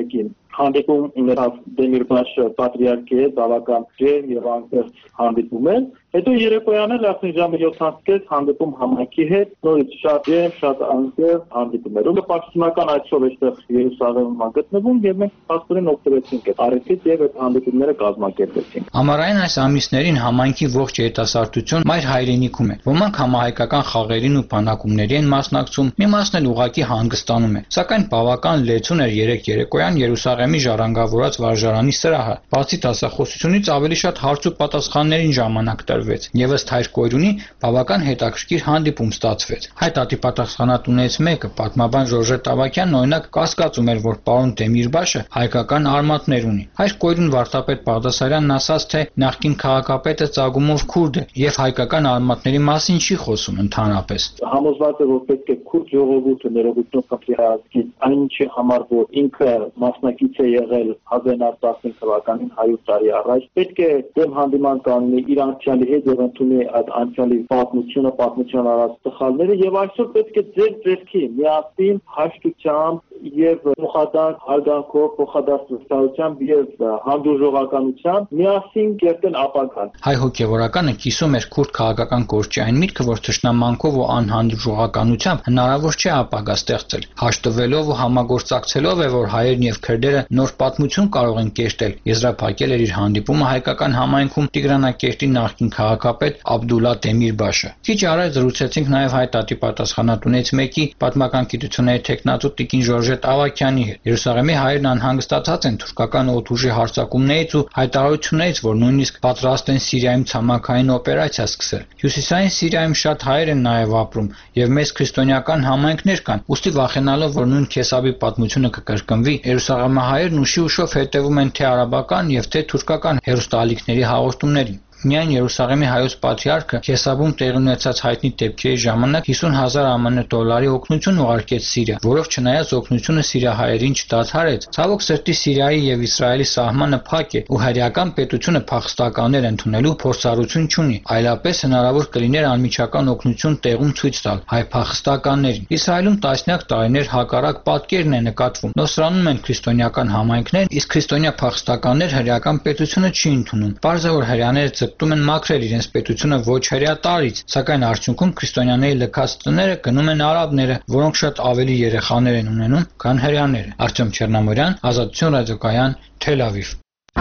J: հանդիպում ունեցավ Դեմիրբաշը պատրիարքի հետ, բավական ջերմ եւ անկեղծ հանդիպում են։ Հետո երեկոյան էլ արդեն ժամը յոթ հանդիպում համայնքի հետ, նորից շատ ջերմ, շատ անկեղծ հանդիպում էր։ Ու պաշտոնական այցով այստեղ Երուսաղեմում գտնվում եւ մենք փաստորեն օգտվեցինք այդ առիթից եւ այդ հանդիպումները կազմակերպեցինք։
I: Ամառային այս ամիսներին համայնքի ողջ երիտասարդություն մայր հայրենիքում է։ Ոմանք համահայկական խաղերին ու բանակումների են մասնակցում, մի մասն էլ ուղակի հանգստանում է։ Սակայն բավական լեցուն էր երեք երեկոյան Երուսաղեմի ժառանգավորած վարժարանի սրահը։ Բացի դասախոսությունից ավելի շատ հարց ու պատասխաններին ժամանակ տրվեց եւ ըստ Հայր Կոյրունի բավական հետաքրքիր հանդիպում ստացվեց։ Հայ տատի պատասխանատուներից մեկը, պատմաբան Ժորժետ Ավակյանն, օրինակ կասկածում էր, որ պարոն Դեմիրբաշը հայկական արմատներ ունի։ Հայր Կոյրուն վարդապետ Բաղդասարյանն ասաց, թե նախկին քաղաքապետը ծագումով քուրդ է եւ հայկական արմատների մասին չի խոսում ընդհանրապես։
J: Համոզված է, որ պետք է քուրդ ժողովուրդը ներողություն խնդրի հայացքի այն ինչի համար, որ ինքը մասնակից է եղել հազար տասնհինգ թվականին հայոց տարի առաջ, պետք է դեմ հանդիման կանոնի իր անցյալի հետ եւ ընդունի այդ անցյալի պատմությունը, պատմության արած սխալները եւ այսօր պետք է ձեր ձեռքի միասին հաշտությամբ եւ փոխադարձ հարգանքով, փոխադարձ վստահությամբ եւ հանդուրժողականությամբ միասին կերտեն ապագան։
I: Հայ հոգեվորականը կիսում էր քուրդ քաղաքական գործի այն միտքը, որ թշնամանքով ու անհանդուրժողականությամբ հնարավոր չէ ապագա ստեղծել։ Հաշտվելով ու համագործակցելով է, որ հայերն եւ քրդերը նոր պատմություն կարող են կերտել։ Եզրափակել էր իր հանդիպումը հայկական համայնքում Տիգրանակերտի նախկին քաղաքապետ Աբդուլլա Դեմիրբաշը։ Քիչ առաջ զրուցեցինք նաեւ հայ տատի պատասխանատուներից մեկի, պատմական գիտությունների տեխնատու Տիկին Ժորժետ Ավակյանի հետ։ Երուսաղեմի հայերն անհանգստացած են թուրքական օդուժի հարձակումներից ու հայտարարություններից, որ նույնիսկ պատրաստ են Սիրիայում ցամաքային օպերացիա սկսել։ Հյուսիսային Սիրիայում շատ հայեր են նաեւ ապրում եւ մեծ քրիստոնեական համայնքներ կան։ Ուստի վախենալով, որ նույն Քեսաբի պատմությունը կկրկնվի, Երուսաղեմահայերն ուշի ուշով հետևում են թե արաբական եւ թե թուրքական հերոստալիքների հաղորդումներին։ Միայն Երուսաղեմի հայոց պատրիարքը Քեսաբում տեղի ունեցած հայտնի դեպքերի ժամանակ հիսուն հազար ԱՄՆ դոլարի օգնություն ուղարկեց Սիրիա, որով չնայած օգնությունը սիրիահայերին չդադարեց։ Ցավոք սրտի Սիրիայի եւ Իսրայելի սահմանը փակ է ու հայրական պետությունը փախստականներ ընդունելու փորձառություն չունի, այլապես հնարավոր կլիներ անմիջական օգնություն տեղում ցույց տալ հայ փախստականներին։ Իսրայելում տասնյակ տարիներ հակառակ պատկերն է նկատվում։ Նոսրանում են քրիստոնեական համայնքներ, իսկ քրիստոնյա փախստականներ հայրական պետությունը չի ընդունում։ Պարզ է, որ հрьяաները տում են մաքրել իրենց պետությունը ոչ հրեատարից, սակայն արդյունքում քրիստոնյաների լքած տները գնում են արաբները, որոնք շատ ավելի երեխաներ են ունենում, քան հրեաները։ Արտյոմ Չեռնամորյան, Ազատություն ռադիոկայան, Թել Ավիվ։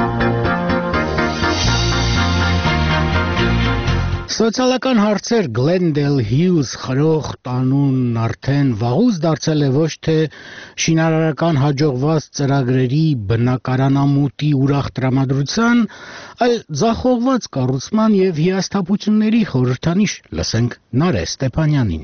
A: Սոցիալական հարցեր Glendale Hughes խրող տանունն արդեն վաղուց դարձել է ոչ թե շինարարական հաջողված ծրագրերի բնակարանամուտի ուրախ տրամադրության, այլ ձախողված կառուցման եւ հիասթափությունների խորհրդանիշ։ Լսենք Նարէ Ստեփանյանին։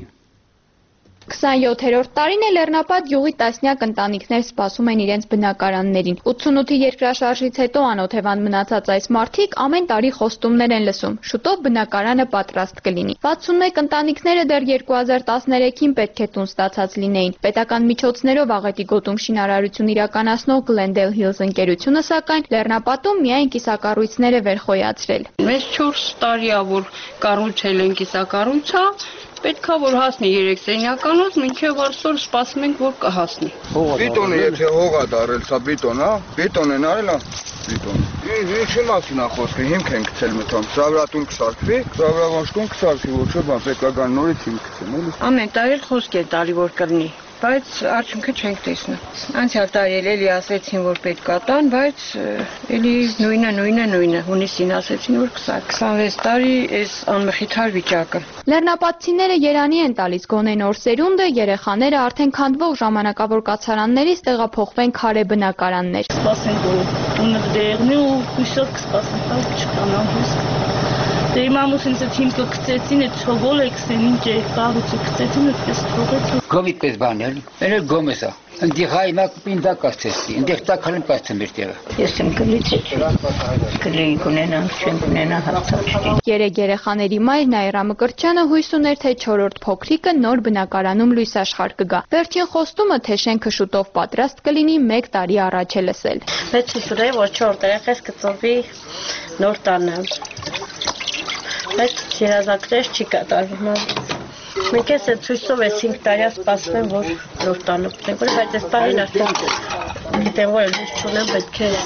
G: քսանյոթերորդ տարին է Լեռնապատ գյուղի տասնյակ ընտանիքներ սպասում են իրենց բնակարաններին։ ութսունութի երկրաշարժից հետո անօթևան մնացած այս մարդիկ ամեն տարի խոստումներ են լսում։ Շուտով բնակարանը պատրաստ կլինի։ վաթսունմեկ ընտանիքները դեռ երկու հազար տասներեքին պետք է տուն ստացած լինեին։ Պետական միջոցներով աղետի գոտում շինարարություն իրականացնող Glendale Hills ընկերությունը սակայն Լեռնապատում միայն կիսակառույցներ է վերխոյացրել։
K: Մեզ չորս տարի է որ կառուցել են կիսակառույցը, պետքա որ հասնի երեք սենյականոց, մինչև այսօր սպասում ենք որ կհասնի։
L: Բետոնը եթե հող է դարել, սա բետոն է, բետոն են արել է, բետոն։ Ինչի մասին է խոսքը, հիմք են գցել մտամ, ծավրատուն կսարքվի, ծավրավանշտուն կսարքվի, ոչ թե բան պետական նորից հիմք գցեն, էլի։ Ամեն
K: տարի խոսք է տալի որ կլինի, բայց արդյունքը չենք տեսնում։ Անցյալ տարի էլի ասեցին որ պետք է տան, բայց էլի նույնը, նույնը, նույնը, հունիսին ասեցին որ քսանվեց տարի էս անմխիթար վիճակը։
G: Լեռնապատցիները երանի են տալիս գոնե նոր սերունդը, երեխաները արդեն քանդվող ժամանակավոր կացարաններից տեղափոխվեն քարե բնակարաններ։
K: Սպասենք որ տունը դեղնի ու հույսով կսպասենք, տալ չկանան հույս։ Դե իմ ամուսինս այդ հիմքը գցեցին, այդ չողոլ էքսեն ինչ է, կառույցը գցեցին, այդպես թողեցին։
M: Գոմի պես բան էլի, էլ գոմես է։ Ընդեղ հայ մակ պինդա կացեցի, ընդեղ տակալին կացեմ մեր տեղը։
K: Ես եմ կլիցի, կլեին կունենան, չեն կունենա հաղթաչքի։
G: Երեք երեխաների մայր Նաիրա Մկրտչյանը հույս ուներ, թե չորրորդ փոքրիկը նոր բնակարանում լույս աշխարհ կգա։ Վերջին խոստումը, թե շենքը շուտով պատրաստ կլինի, մեկ տարի առաջ է լսել։
K: Մեծ հույս ունեի, որ չորրորդ երեխաս կծնվի նոր տանը։ Բայց երազանքներ չի կատարվում։ Մենք այս ցույցով էս հինգ տարի սպասում են որ նոր տանը պետք է, բայց այս տարին արդեն չգիտեմ, որ լույս չունեմ, պետք է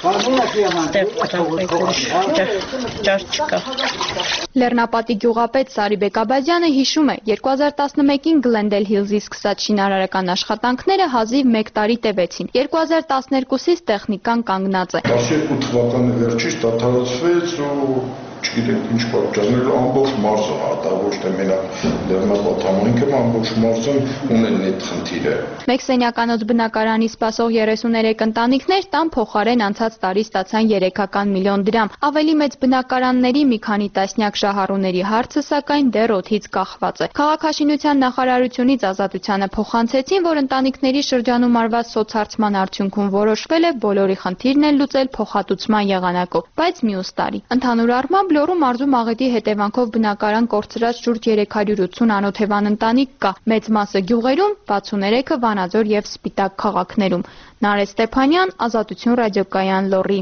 K: ճար չկա։
G: Լեռնապատի գյուղապետ Սարիբեկ Աբազյանը հիշում է, երկու հազար տասնմեկին Գլենդել Հիլզի սկսած շինարարական աշխատանքները հազիվ մեկ տարի տևեցին։ երկու հազար տասներկուսից տեխնիկան կանգնած է։
N: տասներկու թվականի վերջից դադարեցվեց ու չգիտեմ ինչ պատճառներ ամբողջ մարզը հատա ոչ թե մենակ Լեռնապատ համայնքը, ամբողջ մարզն ունեն այդ խնդիրը։
G: Մեկ սենյականոց բնակարանի սպասող երեսուներեք ընտանիքներ տան փոխարեն անցած տարի ստացան երեքական միլիոն դրամ։ Ավելի մեծ բնակարանների մի քանի տասնյակ շահառուների հարցը սակայն դեռ օդից կախված է։ Քաղաքաշինության նախարարությունից Ազատությանը փոխանցեցին, որ ընտանիքների շրջանում արված սոցհարցման արդյունքում որոշվել է բոլորի խնդիրն են լուծել փոխհատուցման եղանակով, բայց մյուս տարի։ Ընդհանուր առմամբ Լոռու մարզում աղետի հետևանքով բնակարան կորցրած շուրջ երեք հարյուր ութսուն անօթևան ընտանիք կա, մեծ մասը գյուղերում, վաթսուներեքը Վանաձոր եւ Սպիտակ քաղաքներում։ Նարեկ Ստեփանյան, Ազատություն ռադիոկայան, Լոռի։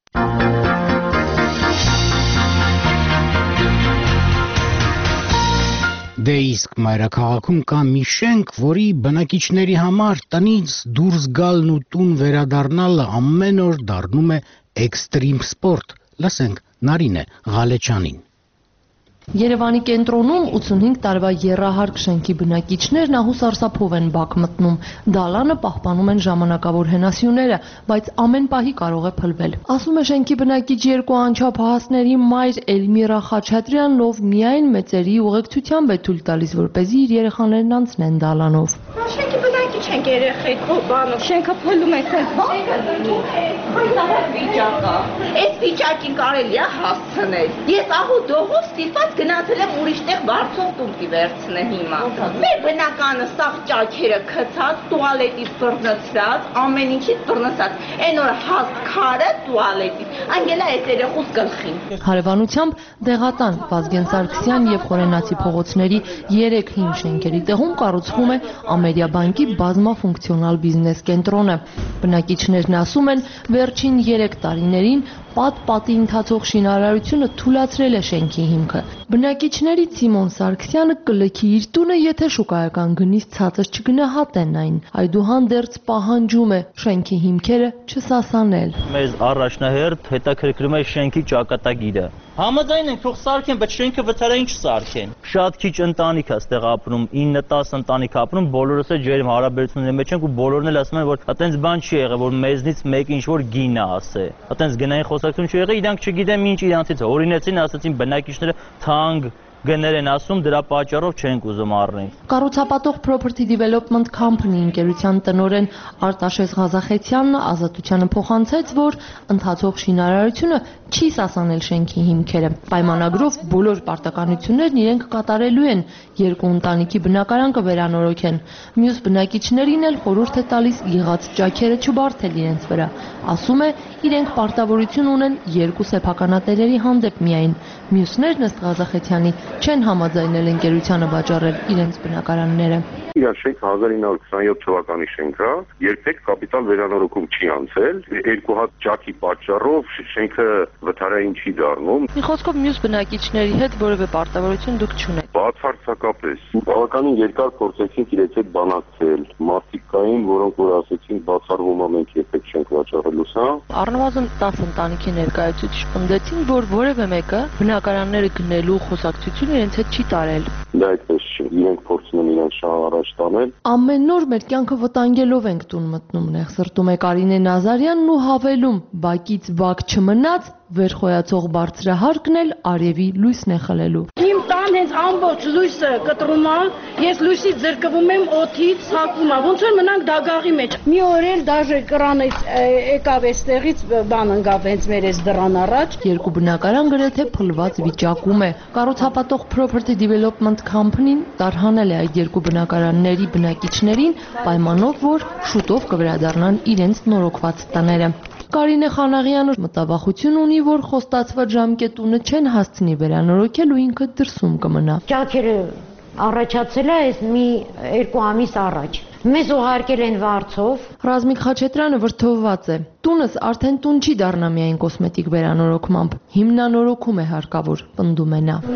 A: Դե իսկ մայրաքաղաքում կա մի շենք, որի բնակիչների համար տնից դուրս գալն ու տուն վերադառնալը ամեն օր դառնում է էքստրիմ սպորտ։ Լսենք Նարինե Ղալեչյանին։
O: Երևանի կենտրոնում ութսունհինգ տարվա եռահարկ շենքի բնակիչներն ահուսարսափով են բակ մտնում։ Դալանը պահպանում են ժամանակավոր հենասյուները, բայց ամեն պահի կարող է փլվել։ Ասում է շենքի բնակիչ երկու անչափ հահասների մայր Էլմիրա Խաչատրյանն, ով միայն մեծերի ուղեկցությամբ է թույլ տալիս, որպեսզի իր երեխաներն անցնեն դալանով։
K: Շենքի բնակիչ ենք երեխեքով, բանով, շենքը փլում է Այս վիճակին կարելի է հասցնել։ Ես ահու դողով ստիպված գնացել եմ ուրիշտեղ բարձով տունքի վերցնել հիմա։ Մեր բնականը սաղ ճաքերը քցած, տուալետից բռնցրած, ամեն ինչից բռնցած։ Այն օր հաստ քարը տուալետից, անգելա այս երեխուս գլխին։
O: Հարևանությամբ Դեղատան, Վազգեն Սարգսյան եւ Խորենացի փողոցների երեք հին շենքերի տեղում կառուցվում է Ամերիա բանկի բազմաֆունկցիոնալ բիզնես կենտրոնը։ Բնակիչներն ասում են, վերջին երեք տարիներին պատ-պատի ընթացող շինարարությունը թուլացրել է շենքի հիմքը։ Բնակիչներից Սիմոն Սարգսյանը կլքի իր տունը, եթե շուկայական գնից ցածր չգնահատեն այն։ Այդուհանդերձ պահանջում է շենքի հիմքերը չսասանել։
P: Մեզ առաջնահերթ հետաքրքրում է շենքի ճակատագիրը։ Համաձայն ենք, թող սարքեն, բայց շենքը վթարային չսարքեն։ Շատ քիչ ընտանիք է այստեղ ապրում, ինը տասը ընտանիք ապրում, բոլորս է ջերմ հարաբերությունների մեջ ենք ու բոլորն էլ ասում են, որ այտենց բան չի եղել, որ մեզնից մեկը ինչ-որ գինը ասե։ Այտենց գնային խոսակցություն չի եղել, իրանք չգիտեմ ինչ իրանցից օրինեցին, ասացին բնակիչները թանկ գներ են ասում, դրա պատճառով չենք ուզում առնել։
O: Կառուցապատող Property Development Company ընկերության տնօրեն Արտաշես Ղազախեցյանն Ազատությանը փոխանցեց, որ ընթացող շինարարությունը չի սասանել շենքի հիմքերը։ Պայմանագրով բոլոր պարտականություններն իրենք կատարելու են, երկու ընտանիքի բնակարան կվերանորոգեն։ Մյուս բնակիչներին էլ խորհուրդ է տալիս եղած ճաքերը չբարթել իրենց վրա։ Ասում է, իրենք պարտավորություն ունեն երկու սեփականատերերի հանդեպ միայն։ Մյուսներն ըստ Ղազախեցյանի չեն համաձայնել ընկերությանը վաճառել իրենց բնակարանները։
Q: Իր շենքը հազար ինը հարյուր քսաներորդ թվականի շենք է, երբեք կապիտալ վերանորոգում չի անցել, երկու հատ ճաքի պատճառով շենքը վթարային չի դառնում։
O: Մի խոսքով մյուս բնակիչների հետ որևէ պարտավորություն դուք չունեք։
Q: Բացարձակապես։ Բավականին երկար փորձեցինք իրենց հետ բանակցել, մարդիկ կային, որոնք որ ասեցին բացառվում է մենք երբեք չենք վաճառելու սա։
O: Առնվազն տասը ընտանիքի ներկայացուցիչ պնդեցին, որ որևէ մեկը բնակարանները գնելու խոսակցություն իրենց հետ չի տարել։
Q: Դա այդպես չէ, իրենք փորձում են իրենց շահ առաջ տանել։
O: Ամեն օր մեր կյանքը վտանգելով ենք տուն մտնում, նեղ սրտում է Կարինե Նազարյանն ու հավելում, բակից բակ չմնաց, վերխոյացող բարձրահարկն էլ արևի լույսն է խլելու։
R: Իմ տան հենց ամբողջ լույսը կտրում է, ես լույսից ձերկվում եմ, օդից ցակվում է, ոնց որ մնանք դագաղի մեջ։ Մի օր էլ դաժե կրանից եկավ այստեղից բան ընկավ հենց մեր այս դռան առաջ։
O: Երկու բնակարան գրեթե փլված վիճակում է։ Կառուցապատող Property Development Company-ն տարհանել է այդ երկու բնակարանների բնակիչներին պայմանով, որ շուտով կվերադառնան իրենց նորոգված տները։ Կարինե Խանաղյանը մտավախություն ունի, որ խոստացված ժամկետունը չեն հասցնի վերանորոգել ու ինքը դրսում կմնա։
S: Ճաքերը առաջացել է այս մի երկու ամիս առաջ։ Մեզ ուղարկել են վարձով։
O: Ռազմիկ Խաչատրյանը վրդովված է։ Տունս արդեն տուն չի դառնա միայն կոսմետիկ վերանորոգմամբ, հիմնանորոգում է հարկավոր, պնդում է նա։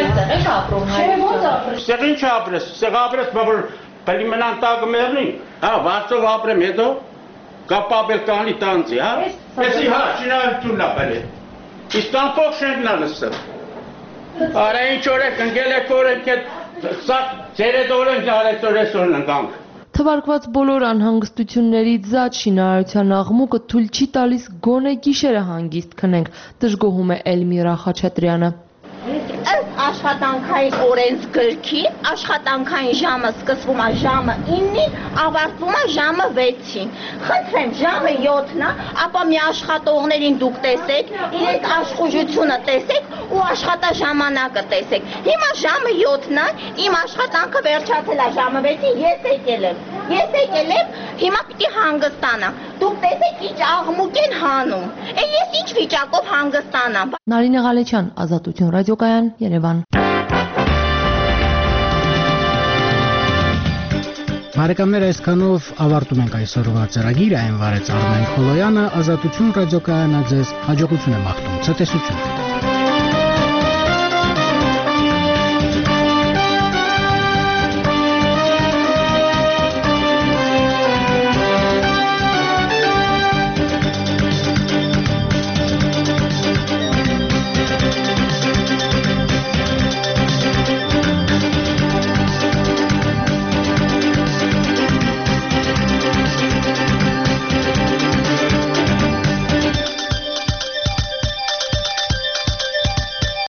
T: Սեղ ինչ ապրես, սեղ ապրես, բաբր, բելի մնան տակը մեղնի, հա, վարձով ապրեմ հետո, կապաբել կանի տանձի, հա։ Էսի հա, շինարարությունն ա բերել։ Իսկ ամբողջ շենքն ա լսել։ Արա ինչ օրեք ընկել եք օրենք այդ սա ծերեդորենք արեց օրեսօրն ընկանք։
O: Թվարկված բոլոր անհանգստություններից զատ շինարարության աղմուկը թույլ չի տալիս գոնե գիշերը հանգիստ քնենք, դժգոհում է Էլմիրա Խաչատրյանը։
U: Ըստ աշխատանքային օրենսգրքի աշխատանքային ժամը սկսվում է ժամը իննին, ավարտվում է ժամը վեցին։ Խնդրեմ, ժամը յոթն է, ապա մի աշխատողներին դուք տեսեք, իրենց աշխուժությունը տեսեք ու աշխատաժամանակը տեսեք։ Հիմա ժամը յոթն է, իմ աշխատանքը վերջացել է ժամը վեցին, ես եկել եմ։ Ես եկել եմ, հիմա պիտի հանգստանամ։ Դուք տեսեք ինչ աղմուկ են հանում։ Է ես ինչ վիճակով հանգստանամ։
O: Նարինե Ղալեչյան, Ազատություն ռադիոկայան, Երևան։
A: Բարեկամներ, այսքանով ավարտում ենք այսօրվա ծրագիրը, այն վարեց Արմեն Խոլոյանը, Ազատություն ռադիոկայանը ձեզ հաջողություն է մաղթում, ցտեսություն։